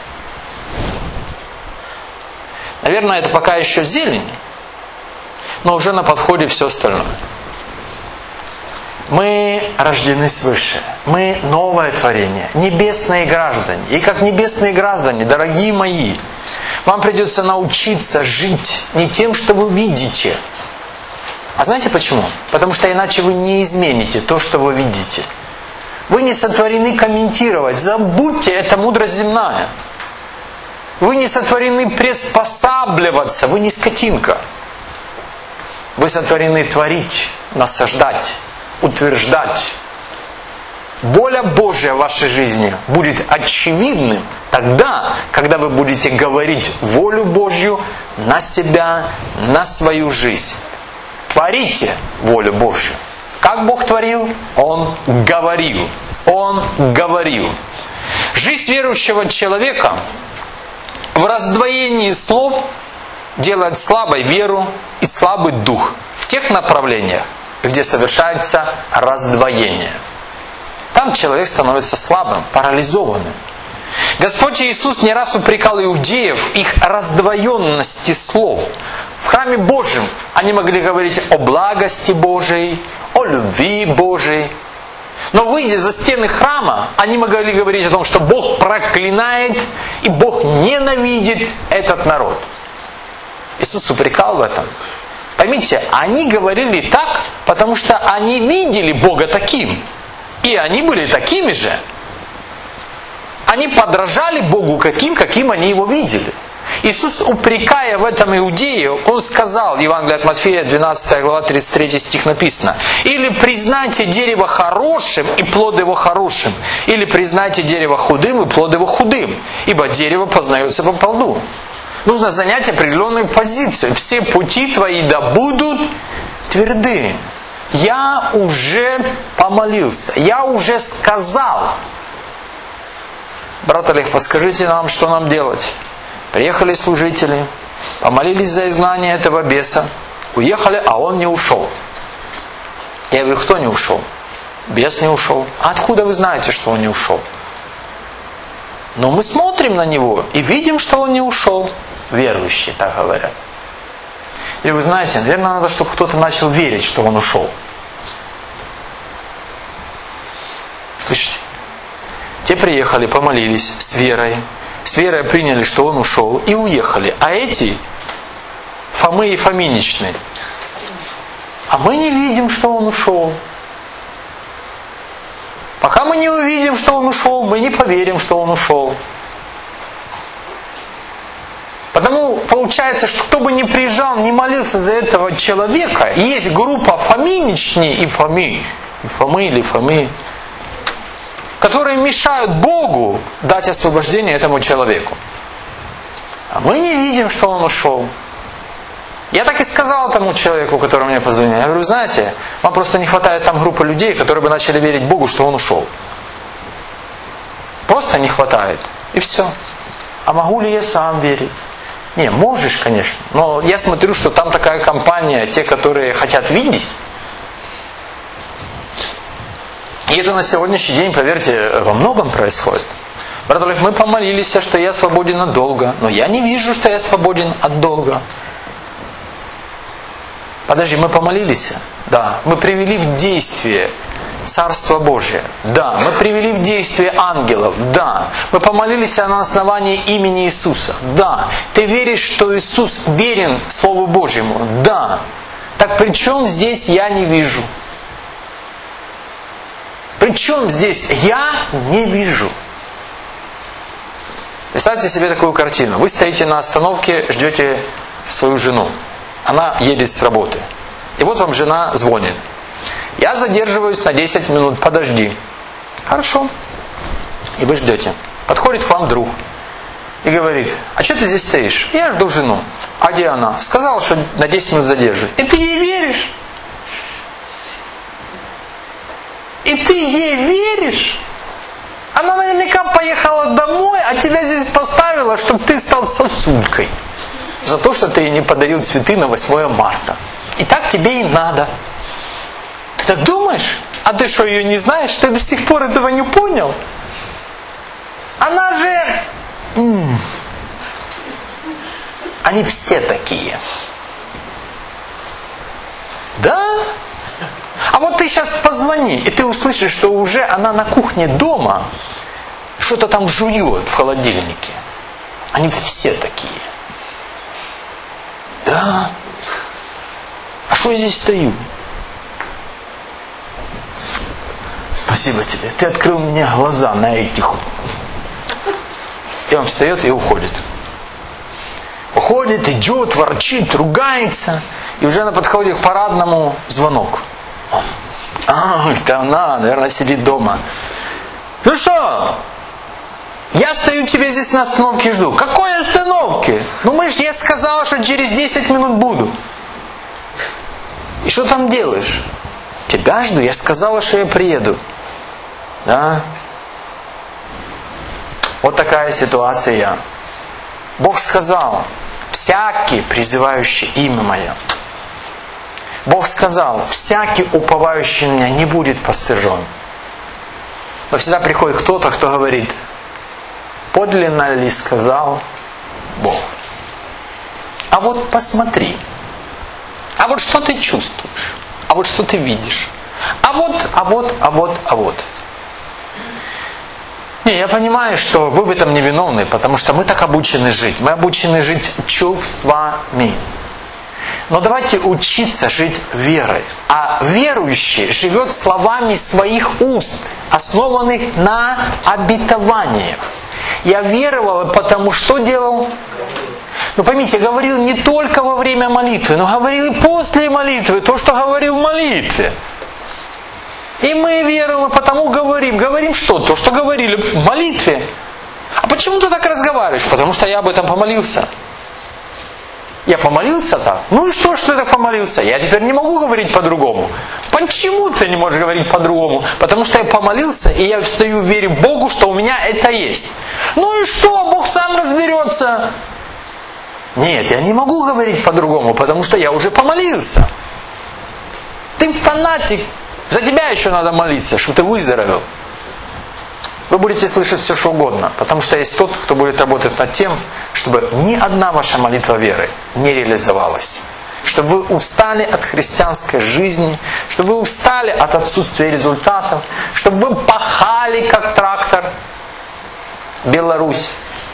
Наверное, это пока еще зелень, но уже на подходе все остальное. Мы рождены свыше. Мы новое творение. Небесные граждане. И как небесные граждане, дорогие мои, вам придется научиться жить не тем, что вы видите. А знаете почему? Потому что иначе вы не измените то, что вы видите. Вы не сотворены комментировать. Забудьте, это мудрость земная. Вы не сотворены приспосабливаться, вы не скотинка. Вы сотворены творить, насаждать, утверждать. Воля Божья в вашей жизни будет очевидным тогда, когда вы будете говорить волю Божью на себя, на свою жизнь. Творите волю Божью. Как Бог творил? Он говорил. Он говорил. Жизнь верующего человека в раздвоении слов делает слабой веру и слабый дух в тех направлениях, где совершается раздвоение. Там человек становится слабым, парализованным. Господь Иисус не раз упрекал иудеев в их раздвоенности слов. В храме Божьем они могли говорить о благости Божией, о любви Божией. Но выйдя за стены храма, они могли говорить о том, что Бог проклинает и Бог ненавидит этот народ. Иисус упрекал в этом. Поймите, они говорили так, потому что они видели Бога таким. И они были такими же. Они подражали Богу каким они Его видели. Иисус, упрекая в этом иудею, Он сказал, Евангелие от Матфея, 12 глава, 33 стих написано: «Или признайте дерево хорошим, и плод его хорошим, или признайте дерево худым, и плод его худым, ибо дерево познается по плоду». Нужно занять определенную позицию. Все пути твои да будут тверды. Я уже помолился, я уже сказал. Брат Олег, подскажите нам, что нам делать? Приехали служители, помолились за изгнание этого беса, уехали, а он не ушел. Я говорю, кто не ушел? Бес не ушел. А откуда вы знаете, что он не ушел? Но мы смотрим на него и видим, что он не ушел. Верующие так говорят. И вы знаете, наверное, надо, чтобы кто-то начал верить, что он ушел. Слышите? Те приехали, помолились с верой. С верой приняли, что он ушел, и уехали. А эти, Фомы и Фоминичны, а мы не видим, что он ушел. Пока мы не увидим, что он ушел, мы не поверим, что он ушел. Потому получается, что кто бы ни приезжал, не молился за этого человека, есть группа Фоминични и Фомы, или Фомы, которые мешают Богу дать освобождение этому человеку. А мы не видим, что он ушел. Я так и сказал тому человеку, который мне позвонил. Я говорю, знаете, вам просто не хватает там группы людей, которые бы начали верить Богу, что он ушел. Просто не хватает. И все. А могу ли я сам верить? Не, можешь, конечно. Но я смотрю, что там такая компания, те, которые хотят видеть. И это на сегодняшний день, поверьте, во многом происходит. Брат Олег, мы помолились, что я свободен от долга. Но я не вижу, что я свободен от долга. Подожди, мы помолились? Да. Мы привели в действие Царство Божие? Да. Мы привели в действие ангелов? Да. Мы помолились на основании имени Иисуса? Да. Ты веришь, что Иисус верен Слову Божьему? Да. Так при чем здесь я не вижу? Причем здесь я не вижу? Представьте себе такую картину. Вы стоите на остановке, ждете свою жену. Она едет с работы. И вот вам жена звонит. Я задерживаюсь на 10 минут, подожди. Хорошо. И вы ждете. Подходит к вам друг и говорит, а что ты здесь стоишь? Я жду жену. А где она? Сказала, что на 10 минут задерживает. И ты ей веришь? И ты ей веришь? Она наверняка поехала домой, а тебя здесь поставила, чтобы ты стал сосулькой. За то, что ты ей не подарил цветы на 8 марта. И так тебе и надо. Ты так думаешь? А ты что, ее не знаешь? Ты до сих пор этого не понял? Она же... Они все такие. Да? А вот ты сейчас позвони, и ты услышишь, что уже она на кухне дома что-то там жует в холодильнике. Они все такие. Да? А что я здесь стою? Спасибо тебе. Ты открыл мне глаза на этих. И он встает и уходит. Уходит, идет, ворчит, ругается. И уже на подходе к парадному звонок. Это она, наверное, сидит дома. Ну что? Я стою тебе здесь на остановке и жду. Какой остановки? Думаешь, я сказала, что через 10 минут буду. И что там делаешь? Тебя жду, я сказала, что я приеду. Да? Вот такая ситуация. Бог сказал, всякий, призывающий имя Мое. Бог сказал, всякий, уповающий на Меня, не будет постыжен. Но всегда приходит кто-то, кто говорит, подлинно ли сказал Бог? А вот посмотри. А вот что ты чувствуешь? А вот что ты видишь? А вот. Не, я понимаю, что вы в этом не виновны, потому что мы так обучены жить. Мы обучены жить чувствами. Но давайте учиться жить верой. А верующий живет словами своих уст, основанных на обетованиях. Я веровал, потому что делал? Ну поймите, я говорил не только во время молитвы, но говорил и после молитвы, то, что говорил в молитве. И мы веруем, и потому говорим. Говорим что? То, что говорили в молитве. А почему ты так разговариваешь? Потому что я об этом помолился. Я помолился так? Ну и что ты так помолился? Я теперь не могу говорить по-другому. Почему ты не можешь говорить по-другому? Потому что я помолился, и я встаю в вере Богу, что у меня это есть. Ну и что? Бог сам разберется. Нет, я не могу говорить по-другому, потому что я уже помолился. Ты фанатик. За тебя еще надо молиться, чтобы ты выздоровел. Вы будете слышать все, что угодно, потому что есть тот, кто будет работать над тем, чтобы ни одна ваша молитва веры не реализовалась. Чтобы вы устали от христианской жизни, чтобы вы устали от отсутствия результатов, чтобы вы пахали, как трактор. Беларусь.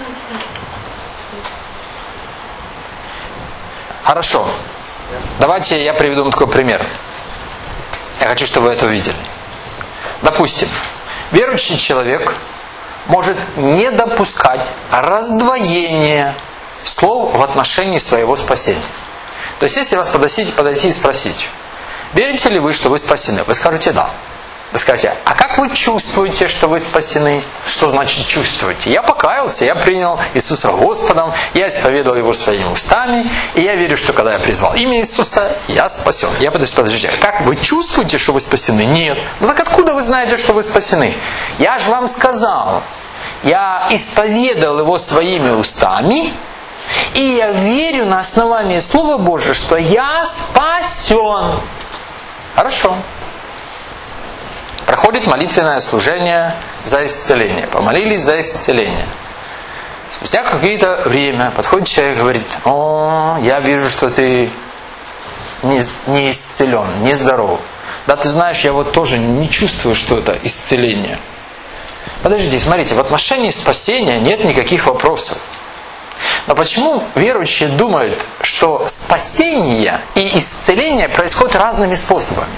Хорошо. Давайте я приведу вам такой пример. Я хочу, чтобы вы это увидели. Допустим, верующий человек может не допускать раздвоения слов в отношении своего спасения. То есть, если вас подойти и спросить, верите ли вы, что вы спасены? Вы скажете «да». Вы скажете, а как вы чувствуете, что вы спасены? Что значит чувствуете? Я покаялся, я принял Иисуса Господом, я исповедовал Его своими устами, и я верю, что когда я призвал имя Иисуса, я спасен. Я подождите, а как вы чувствуете, что вы спасены? Нет. Ну так откуда вы знаете, что вы спасены? Я же вам сказал, я исповедовал Его своими устами, и я верю на основании Слова Божьего, что я спасен. Хорошо. Проходит молитвенное служение за исцеление. Помолились за исцеление. Спустя какое-то время подходит человек и говорит, я вижу, что ты не исцелен, не здоров. Да, ты знаешь, я вот тоже не чувствую, что это исцеление. Подождите, смотрите, в отношении спасения нет никаких вопросов. Но почему верующие думают, что спасение и исцеление происходят разными способами?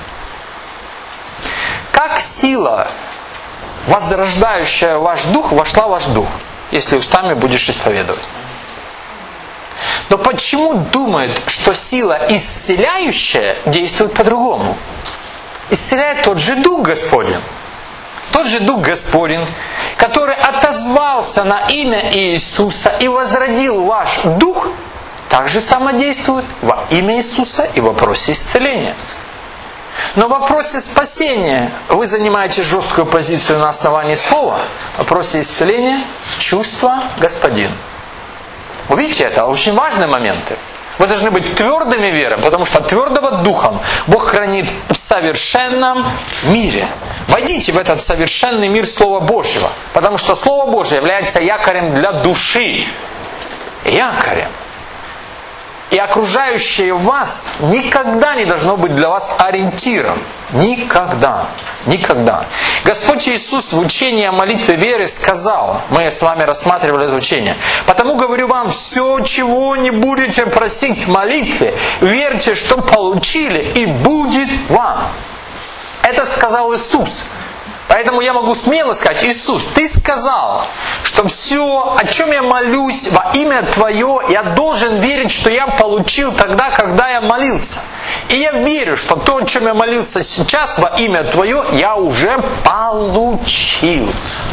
Как сила, возрождающая ваш дух, вошла в ваш дух, если устами будешь исповедовать? Но почему думают, что сила исцеляющая действует по-другому? Исцеляет тот же Дух Господень. Тот же Дух Господень, который отозвался на имя Иисуса и возродил ваш дух, также самодействует во имя Иисуса и в вопросе исцеления. Но в вопросе спасения вы занимаете жесткую позицию на основании слова. В вопросе исцеления чувство Господин. Вы видите, это очень важные моменты. Вы должны быть твердыми верой, потому что твердого духом Бог хранит в совершенном мире. Войдите в этот совершенный мир Слова Божьего, потому что Слово Божье является якорем для души. Якорем. И окружающее вас никогда не должно быть для вас ориентиром. Никогда. Никогда. Господь Иисус в учении о молитве веры сказал, мы с вами рассматривали это учение, «Потому говорю вам, все, чего не будете просить в молитве, верьте, что получили, и будет вам». Это сказал Иисус. Поэтому я могу смело сказать: Иисус, Ты сказал, что все, о чем я молюсь во имя Твое, я должен верить, что я получил тогда, когда я молился. И я верю, что то, о чем я молился сейчас во имя Твое, я уже получил.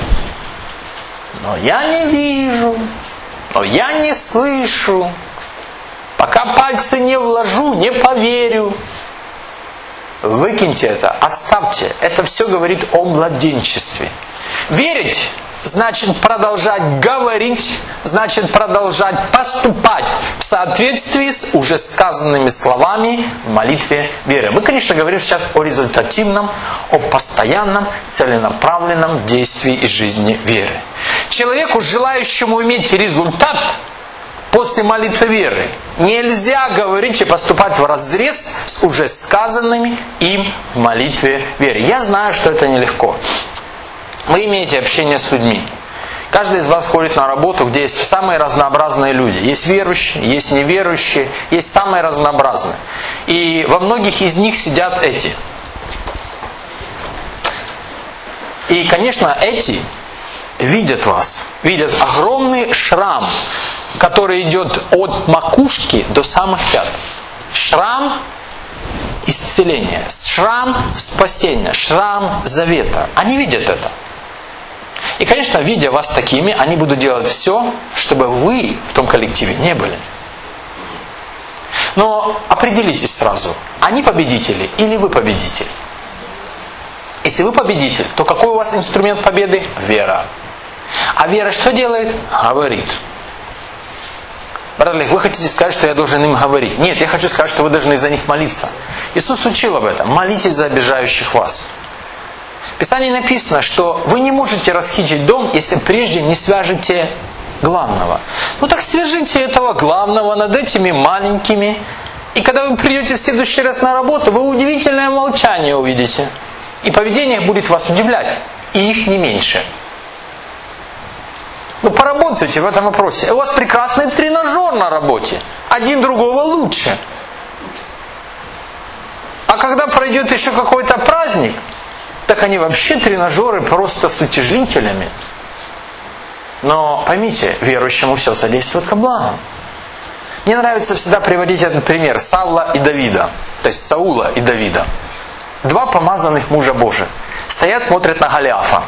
Но я не вижу, но я не слышу. Пока пальцы не вложу, не поверю. Выкиньте это, отставьте. Это все говорит о младенчестве. Верить значит продолжать говорить, значит продолжать поступать в соответствии с уже сказанными словами в молитве веры. Мы, конечно, говорим сейчас о результативном, о постоянном, целенаправленном действии и жизни веры. Человеку, желающему иметь результат после молитвы веры, нельзя говорить и поступать вразрез с уже сказанными им в молитве веры. Я знаю, что это нелегко. Вы имеете общение с людьми. Каждый из вас ходит на работу, где есть самые разнообразные люди. Есть верующие, есть неверующие, есть самые разнообразные. И во многих из них сидят эти. И, конечно, эти видят вас. Видят огромный шрам, который идет от макушки до самых пят. Шрам исцеления, шрам спасения, шрам завета. Они видят это. И, конечно, видя вас такими, они будут делать все, чтобы вы в том коллективе не были. Но определитесь сразу, они победители или вы победитель? Если вы победитель, то какой у вас инструмент победы? Вера. А вера что делает? Говорит. Брат Олег, вы хотите сказать, что я должен им говорить? Нет, я хочу сказать, что вы должны за них молиться. Иисус учил об этом. Молитесь за обижающих вас. В Писании написано, что вы не можете расхитить дом, если прежде не свяжете главного. Ну так свяжите этого главного над этими маленькими. И когда вы придете в следующий раз на работу, вы удивительное молчание увидите. И поведение будет вас удивлять. И их не меньше. Ну поработайте в этом вопросе. У вас прекрасный тренажер на работе. Один другого лучше. А когда пройдет еще какой-то праздник, так они вообще тренажеры просто с утяжелителями. Но поймите, верующему все содействует ко благу. Мне нравится всегда приводить этот пример Саула и Давида. То есть Саула и Давида. Два помазанных мужа Божия. Стоят, смотрят на Голиафа.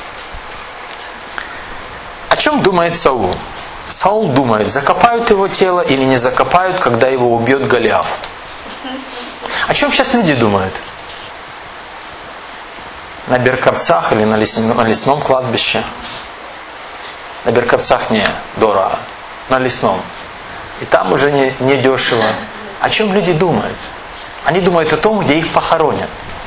О чем думает Саул? Саул думает, закопают его тело или не закопают, когда его убьет Голиаф. О чем сейчас люди думают? На Берковцах или на лесном кладбище? На Берковцах не дорого, на лесном. И там уже не дешево. О чем люди думают? Они думают о том, где их похоронят.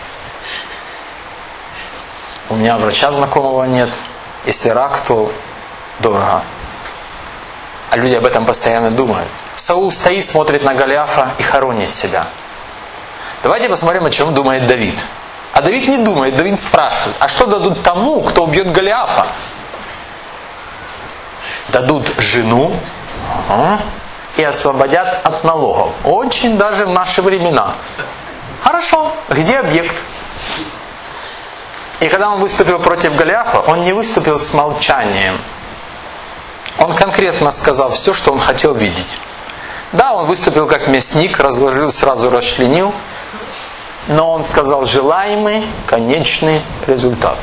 У меня врача знакомого нет. Если рак, то дорого. А люди об этом постоянно думают. Саул стоит, смотрит на Голиафа и хоронит себя. Давайте посмотрим, о чем думает Давид. А Давид не думает, Давид спрашивает, а что дадут тому, кто убьет Голиафа? Дадут жену и освободят от налогов. Очень даже в наши времена. Хорошо, где объект? И когда он выступил против Голиафа, он не выступил с молчанием. Он конкретно сказал все, что он хотел видеть. Да, он выступил как мясник, разложил, сразу расчленил. Но он сказал желаемый, конечный результат.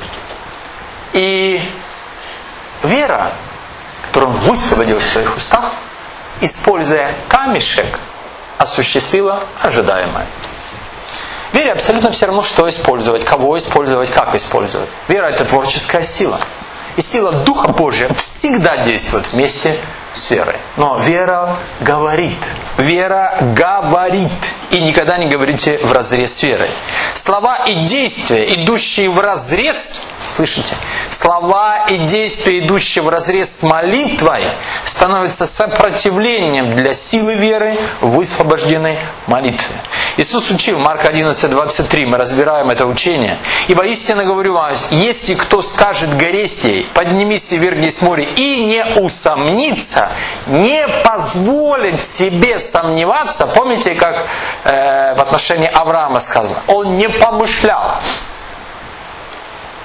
И вера, которую он высвободил в своих устах, используя камешек, осуществила ожидаемое. Вере абсолютно все равно, что использовать, кого использовать, как использовать. Вера – это творческая сила. И сила Духа Божия всегда действует вместе с верой. Но вера говорит. Вера говорит. И никогда не говорите вразрез с верой. Слова и действия, идущие вразрез, слышите? Слова и действия, идущие вразрез с молитвой, становятся сопротивлением для силы веры в высвобожденной молитве. Иисус учил, Марк 11:23, мы разбираем это учение. «Ибо истинно говорю вам, если кто скажет горе сей, поднимись и вергнись в море, и не усомнится, не позволит себе сомневаться». Помните, как в отношении Авраама сказано? Он не помышлял.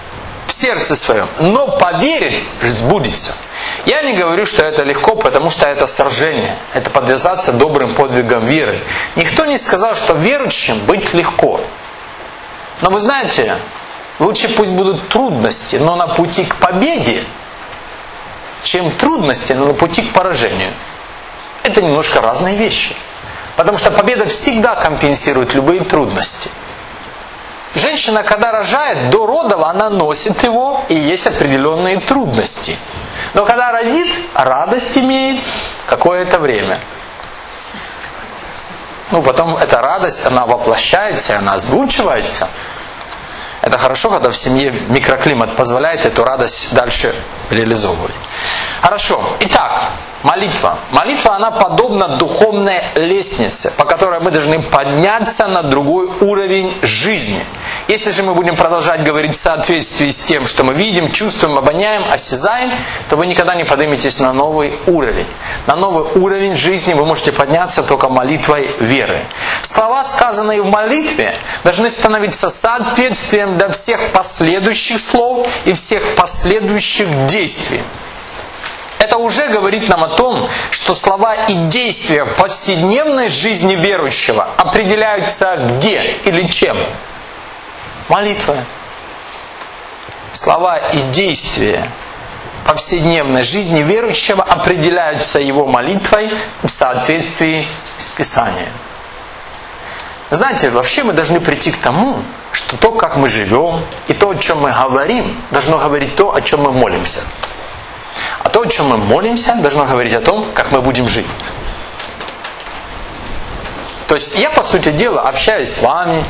в сердце своем, но поверит, сбудется. Я не говорю, что это легко, потому что это сражение. Это подвязаться добрым подвигом веры. Никто не сказал, что верующим быть легко. Но вы знаете, лучше пусть будут трудности, но на пути к победе, чем трудности, но на пути к поражению. Это немножко разные вещи. Потому что победа всегда компенсирует любые трудности. Женщина, когда рожает, до родов она носит его, и есть определенные трудности. Но когда родит, радость имеет какое-то время. Потом эта радость, она воплощается, она озвучивается. Это хорошо, когда в семье микроклимат позволяет эту радость дальше реализовывать. Хорошо. Итак, молитва. Молитва, она подобна духовной лестнице, по которой мы должны подняться на другой уровень жизни. Если же мы будем продолжать говорить в соответствии с тем, что мы видим, чувствуем, обоняем, осязаем, то вы никогда не подниметесь на новый уровень. На новый уровень жизни вы можете подняться только молитвой веры. Слова, сказанные в молитве, должны становиться соответствием для всех последующих слов и всех последующих действий. Это уже говорит нам о том, что слова и действия в повседневной жизни верующего определяются где или чем? Молитва. Слова и действия повседневной жизни верующего определяются его молитвой в соответствии с Писанием. Знаете, вообще мы должны прийти к тому, что то, как мы живем, и то, о чем мы говорим, должно говорить то, о чем мы молимся. А то, о чем мы молимся, должно говорить о том, как мы будем жить. То есть я, по сути дела, общаюсь с вами,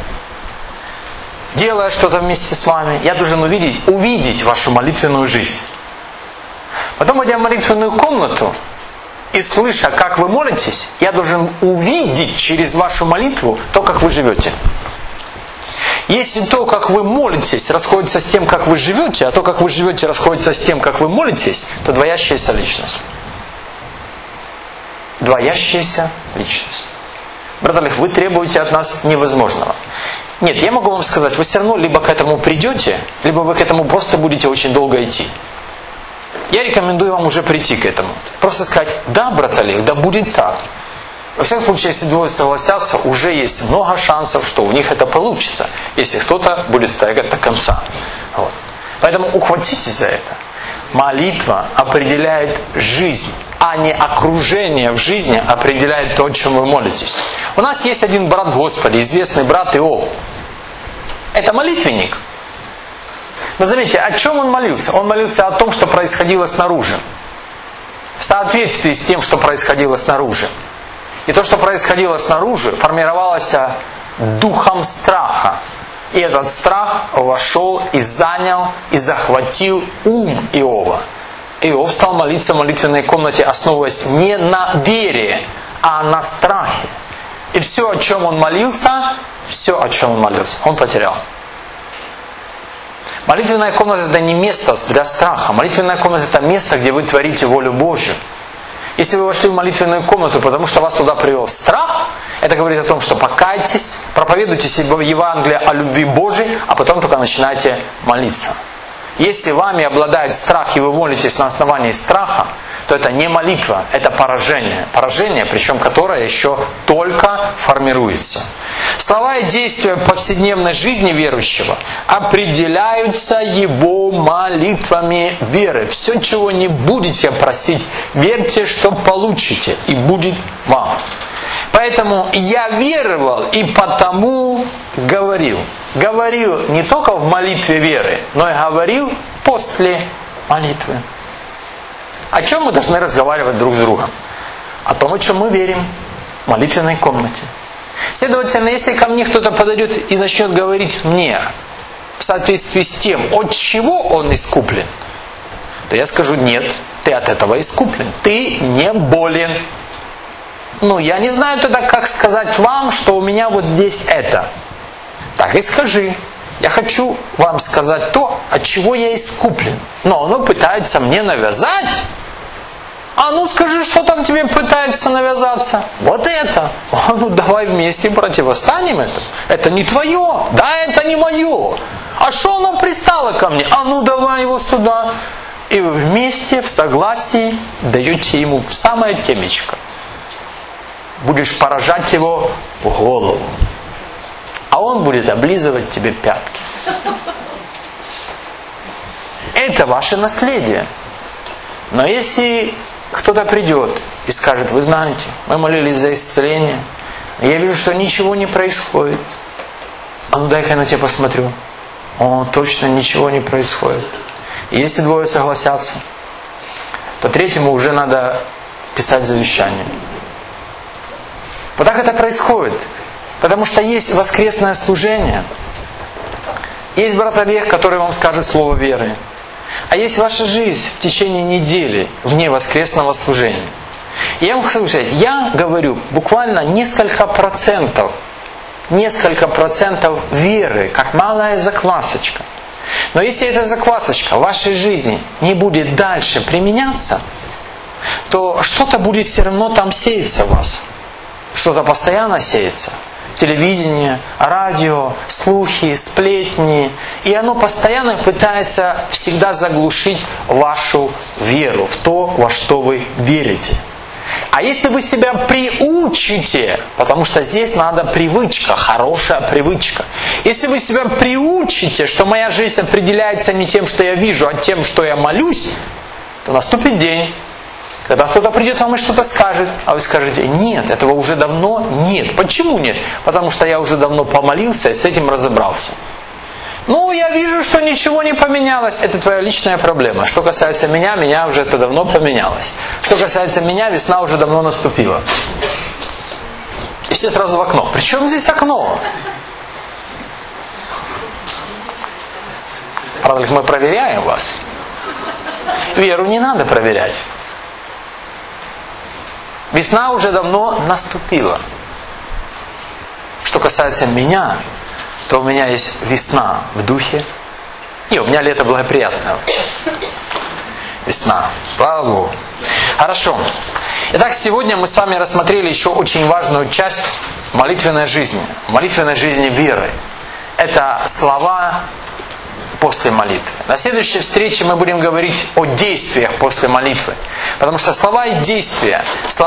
делая что-то вместе с вами, я должен увидеть вашу молитвенную жизнь. Потом, войдя в молитвенную комнату и слыша, как вы молитесь, я должен увидеть через вашу молитву то, как вы живете. Если то, как вы молитесь, расходится с тем, как вы живете, а то, как вы живете, расходится с тем, как вы молитесь, то двоящаяся личность. Двоящаяся личность. Брат Олег, вы требуете от нас невозможного. Нет, я могу вам сказать, вы все равно либо к этому придете, либо вы к этому просто будете очень долго идти. Я рекомендую вам уже прийти к этому. Просто сказать, да, брат Олег, да будет так. Во всяком случае, если двое согласятся, уже есть много шансов, что у них это получится, если кто-то будет стоять до конца. Вот. Поэтому ухватитесь за это. Молитва определяет жизнь, а не окружение в жизни определяет то, о чем вы молитесь. У нас есть один брат в Господе, известный брат Иов. Это молитвенник. Но заметьте, о чем он молился? Он молился о том, что происходило снаружи. В соответствии с тем, что происходило снаружи. И то, что происходило снаружи, формировалось духом страха. И этот страх вошел и занял, и захватил ум Иова. Иов стал молиться в молитвенной комнате, основываясь не на вере, а на страхе. И все, о чем он молился, он потерял. Молитвенная комната – это не место для страха. Молитвенная комната – это место, где вы творите волю Божью. Если вы вошли в молитвенную комнату, потому что вас туда привел страх, это говорит о том, что покайтесь, проповедуйте Евангелие о любви Божией, а потом только начинайте молиться. Если вами обладает страх, и вы молитесь на основании страха, то это не молитва, это поражение. Поражение, причем которое еще только формируется. Слова и действия повседневной жизни верующего определяются его молитвами веры. Все, чего не будете просить, верьте, что получите, и будет вам. Поэтому я веровал и потому говорил. Говорил не только в молитве веры, но и говорил после молитвы. О чем мы должны разговаривать друг с другом? О том, о чем мы верим в молитвенной комнате. Следовательно, если ко мне кто-то подойдет и начнет говорить мне в соответствии с тем, от чего он искуплен, то я скажу, нет, ты от этого искуплен. Ты не болен. Я не знаю тогда, как сказать вам, что у меня вот здесь это. Так и скажи. Я хочу вам сказать то, от чего я искуплен. Но оно пытается мне навязать. Скажи, что там тебе пытается навязаться. Вот это. Давай вместе противостанем это. Это не твое. Да, это не мое. А что оно пристало ко мне? А ну давай его сюда. И вы вместе, в согласии, даете ему в самое темечко. Будешь поражать его в голову. А он будет облизывать тебе пятки. Это ваше наследие. Но если кто-то придет и скажет: вы знаете, мы молились за исцеление, я вижу, что ничего не происходит. А ну дай-ка я на тебя посмотрю. О, точно ничего не происходит. И если двое согласятся, то третьему уже надо писать завещание. Вот так это происходит. Потому что есть воскресное служение. Есть брат Олег, который вам скажет слово веры. А есть ваша жизнь в течение недели вне воскресного служения. И я вам хочу сказать, я говорю буквально несколько процентов веры, как малая заквасочка. Но если эта заквасочка в вашей жизни не будет дальше применяться, то что-то будет все равно там сеяться в вас. Что-то постоянно сеется. Телевидение, радио, слухи, сплетни. И оно постоянно пытается всегда заглушить вашу веру в то, во что вы верите. А если вы себя приучите, потому что здесь надо привычка, хорошая привычка. Если вы себя приучите, что моя жизнь определяется не тем, что я вижу, а тем, что я молюсь, то наступит день, когда кто-то придет вам и что-то скажет, а вы скажете: нет, этого уже давно нет. Почему нет? Потому что я уже давно помолился и с этим разобрался. Ну, я вижу, что ничего не поменялось. Это твоя личная проблема. Что касается меня уже это давно поменялось. Что касается меня, весна уже давно наступила. И все сразу в окно. Причем здесь окно? Правда, мы проверяем вас. Веру не надо проверять. Весна уже давно наступила. Что касается меня, то у меня есть весна в духе. И у меня лето благоприятное. Весна. Слава Богу. Хорошо. Итак, сегодня мы с вами рассмотрели еще очень важную часть молитвенной жизни веры. Это слова после молитвы. На следующей встрече мы будем говорить о действиях после молитвы. Потому что слова и действия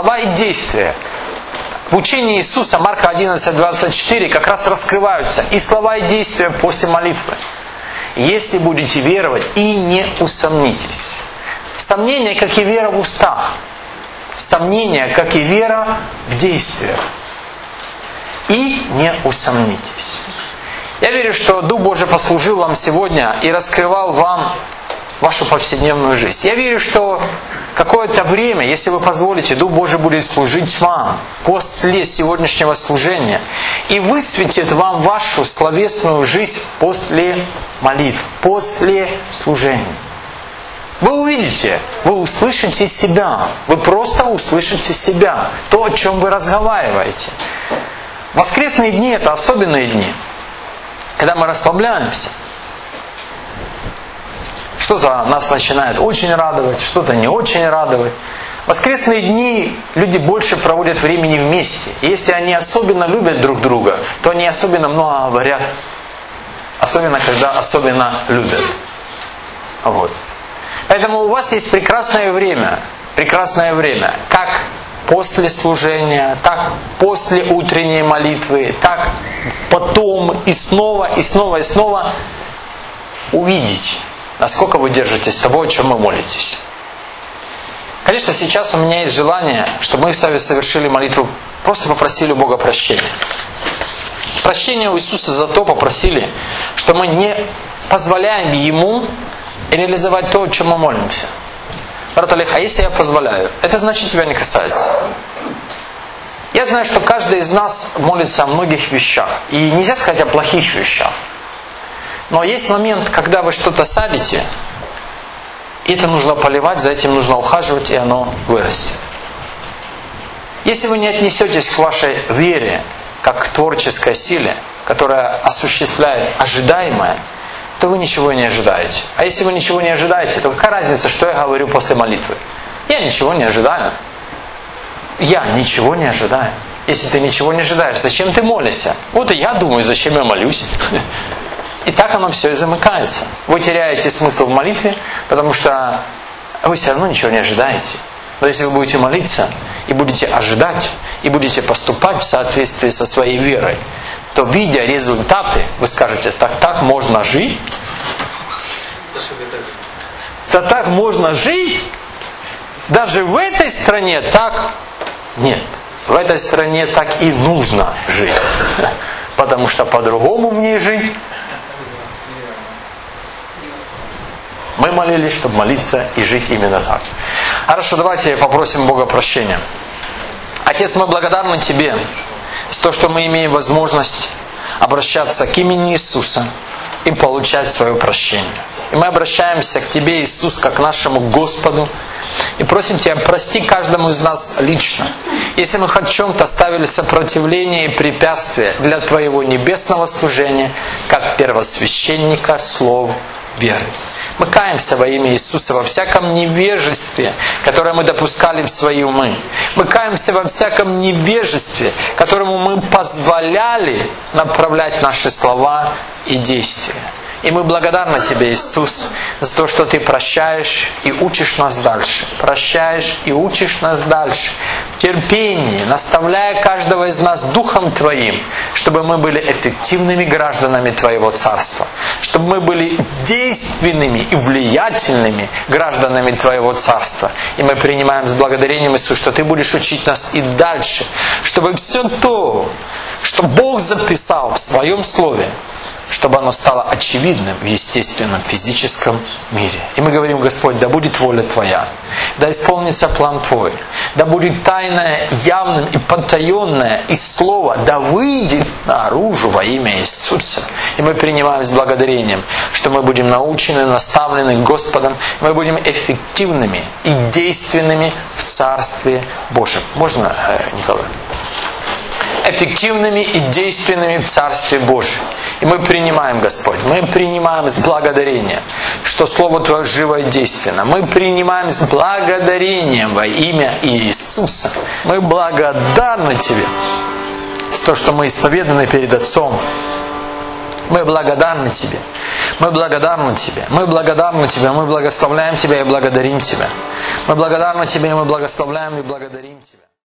в учении Иисуса, Марка 11:24, как раз раскрываются и слова, и действия после молитвы. Если будете веровать и не усомнитесь. Сомнение, как и вера в устах. Сомнение, как и вера в действиях. И не усомнитесь. Я верю, что Дух Божий послужил вам сегодня и раскрывал вам вашу повседневную жизнь. Я верю, что какое-то время, если вы позволите, Дух Божий будет служить вам после сегодняшнего служения и высветит вам вашу словесную жизнь после молитв, после служения. Вы увидите, вы услышите себя, вы просто услышите себя, то, о чем вы разговариваете. Воскресные дни – это особенные дни, когда мы расслабляемся. Что-то нас начинает очень радовать, что-то не очень радовать. В воскресные дни люди больше проводят времени вместе. И если они особенно любят друг друга, то они особенно много говорят. Особенно, когда особенно любят. Вот. Поэтому у вас есть прекрасное время, как после служения, так после утренней молитвы, так потом и снова увидеть, насколько вы держитесь того, о чем вы молитесь. Конечно, сейчас у меня есть желание, чтобы мы с вами совершили молитву, просто попросили у Бога прощения. Прощения у Иисуса за то попросили, что мы не позволяем Ему реализовать то, о чем мы молимся. Брат Олег, а если я позволяю? Это значит, тебя не касается. Я знаю, что каждый из нас молится о многих вещах. И нельзя сказать о плохих вещах. Но есть момент, когда вы что-то садите, и это нужно поливать, за этим нужно ухаживать, и оно вырастет. Если вы не отнесетесь к вашей вере, как к творческой силе, которая осуществляет ожидаемое, то вы ничего не ожидаете. А если вы ничего не ожидаете, то какая разница, что я говорю после молитвы? Я ничего не ожидаю. Я ничего не ожидаю. Если ты ничего не ожидаешь, зачем ты молишься? Вот и я думаю, зачем я молюсь. И так оно все и замыкается. Вы теряете смысл в молитве, потому что вы все равно ничего не ожидаете. Но если вы будете молиться, и будете ожидать, и будете поступать в соответствии со своей верой, то, видя результаты, вы скажете: так можно жить? Так можно жить? Даже в этой стране так? Нет. В этой стране так и нужно жить. Потому что по-другому мне жить. Мы молились, чтобы молиться и жить именно так. Хорошо, давайте попросим Бога прощения. Отец, мы благодарны Тебе за то, что мы имеем возможность обращаться к имени Иисуса и получать свое прощение. И мы обращаемся к Тебе, Иисус, как к нашему Господу, и просим Тебя, прости каждому из нас лично, если мы хоть в чем-то ставили сопротивление и препятствие для Твоего небесного служения, как первосвященника слов веры. Мы каемся во имя Иисуса во всяком невежестве, которое мы допускали в свои умы. Мы каемся во всяком невежестве, которому мы позволяли направлять наши слова и действия. И мы благодарны Тебе, Иисус, за то, что Ты прощаешь и учишь нас дальше. Прощаешь и учишь нас дальше. В терпении, наставляя каждого из нас Духом Твоим, чтобы мы были эффективными гражданами Твоего Царства. Чтобы мы были действенными и влиятельными гражданами Твоего Царства. И мы принимаем с благодарением, Иисус, что Ты будешь учить нас и дальше. Чтобы все то, что Бог записал в Своем Слове, чтобы оно стало очевидным в естественном физическом мире. И мы говорим: Господь, да будет воля Твоя, да исполнится план Твой, да будет тайное явным и потаенное из Слова, да выйдет наружу во имя Иисуса. И мы принимаем с благодарением, что мы будем научены, наставлены Господом, мы будем эффективными и действенными в Царстве Божьем. Можно, Николай? Эффективными и действенными в Царстве Божьем. И мы принимаем, Господь, мы принимаем с благодарением, что Слово Твое живо и действенно. Мы принимаем с благодарением во имя Иисуса. Мы благодарны Тебе за то, что мы исповеданы перед Отцом. Мы благодарны Тебе. Мы благодарны Тебе. Мы благодарны Тебе. Мы благословляем Тебя и благодарим Тебя. Мы благодарны Тебе и мы благословляем и благодарим Тебя.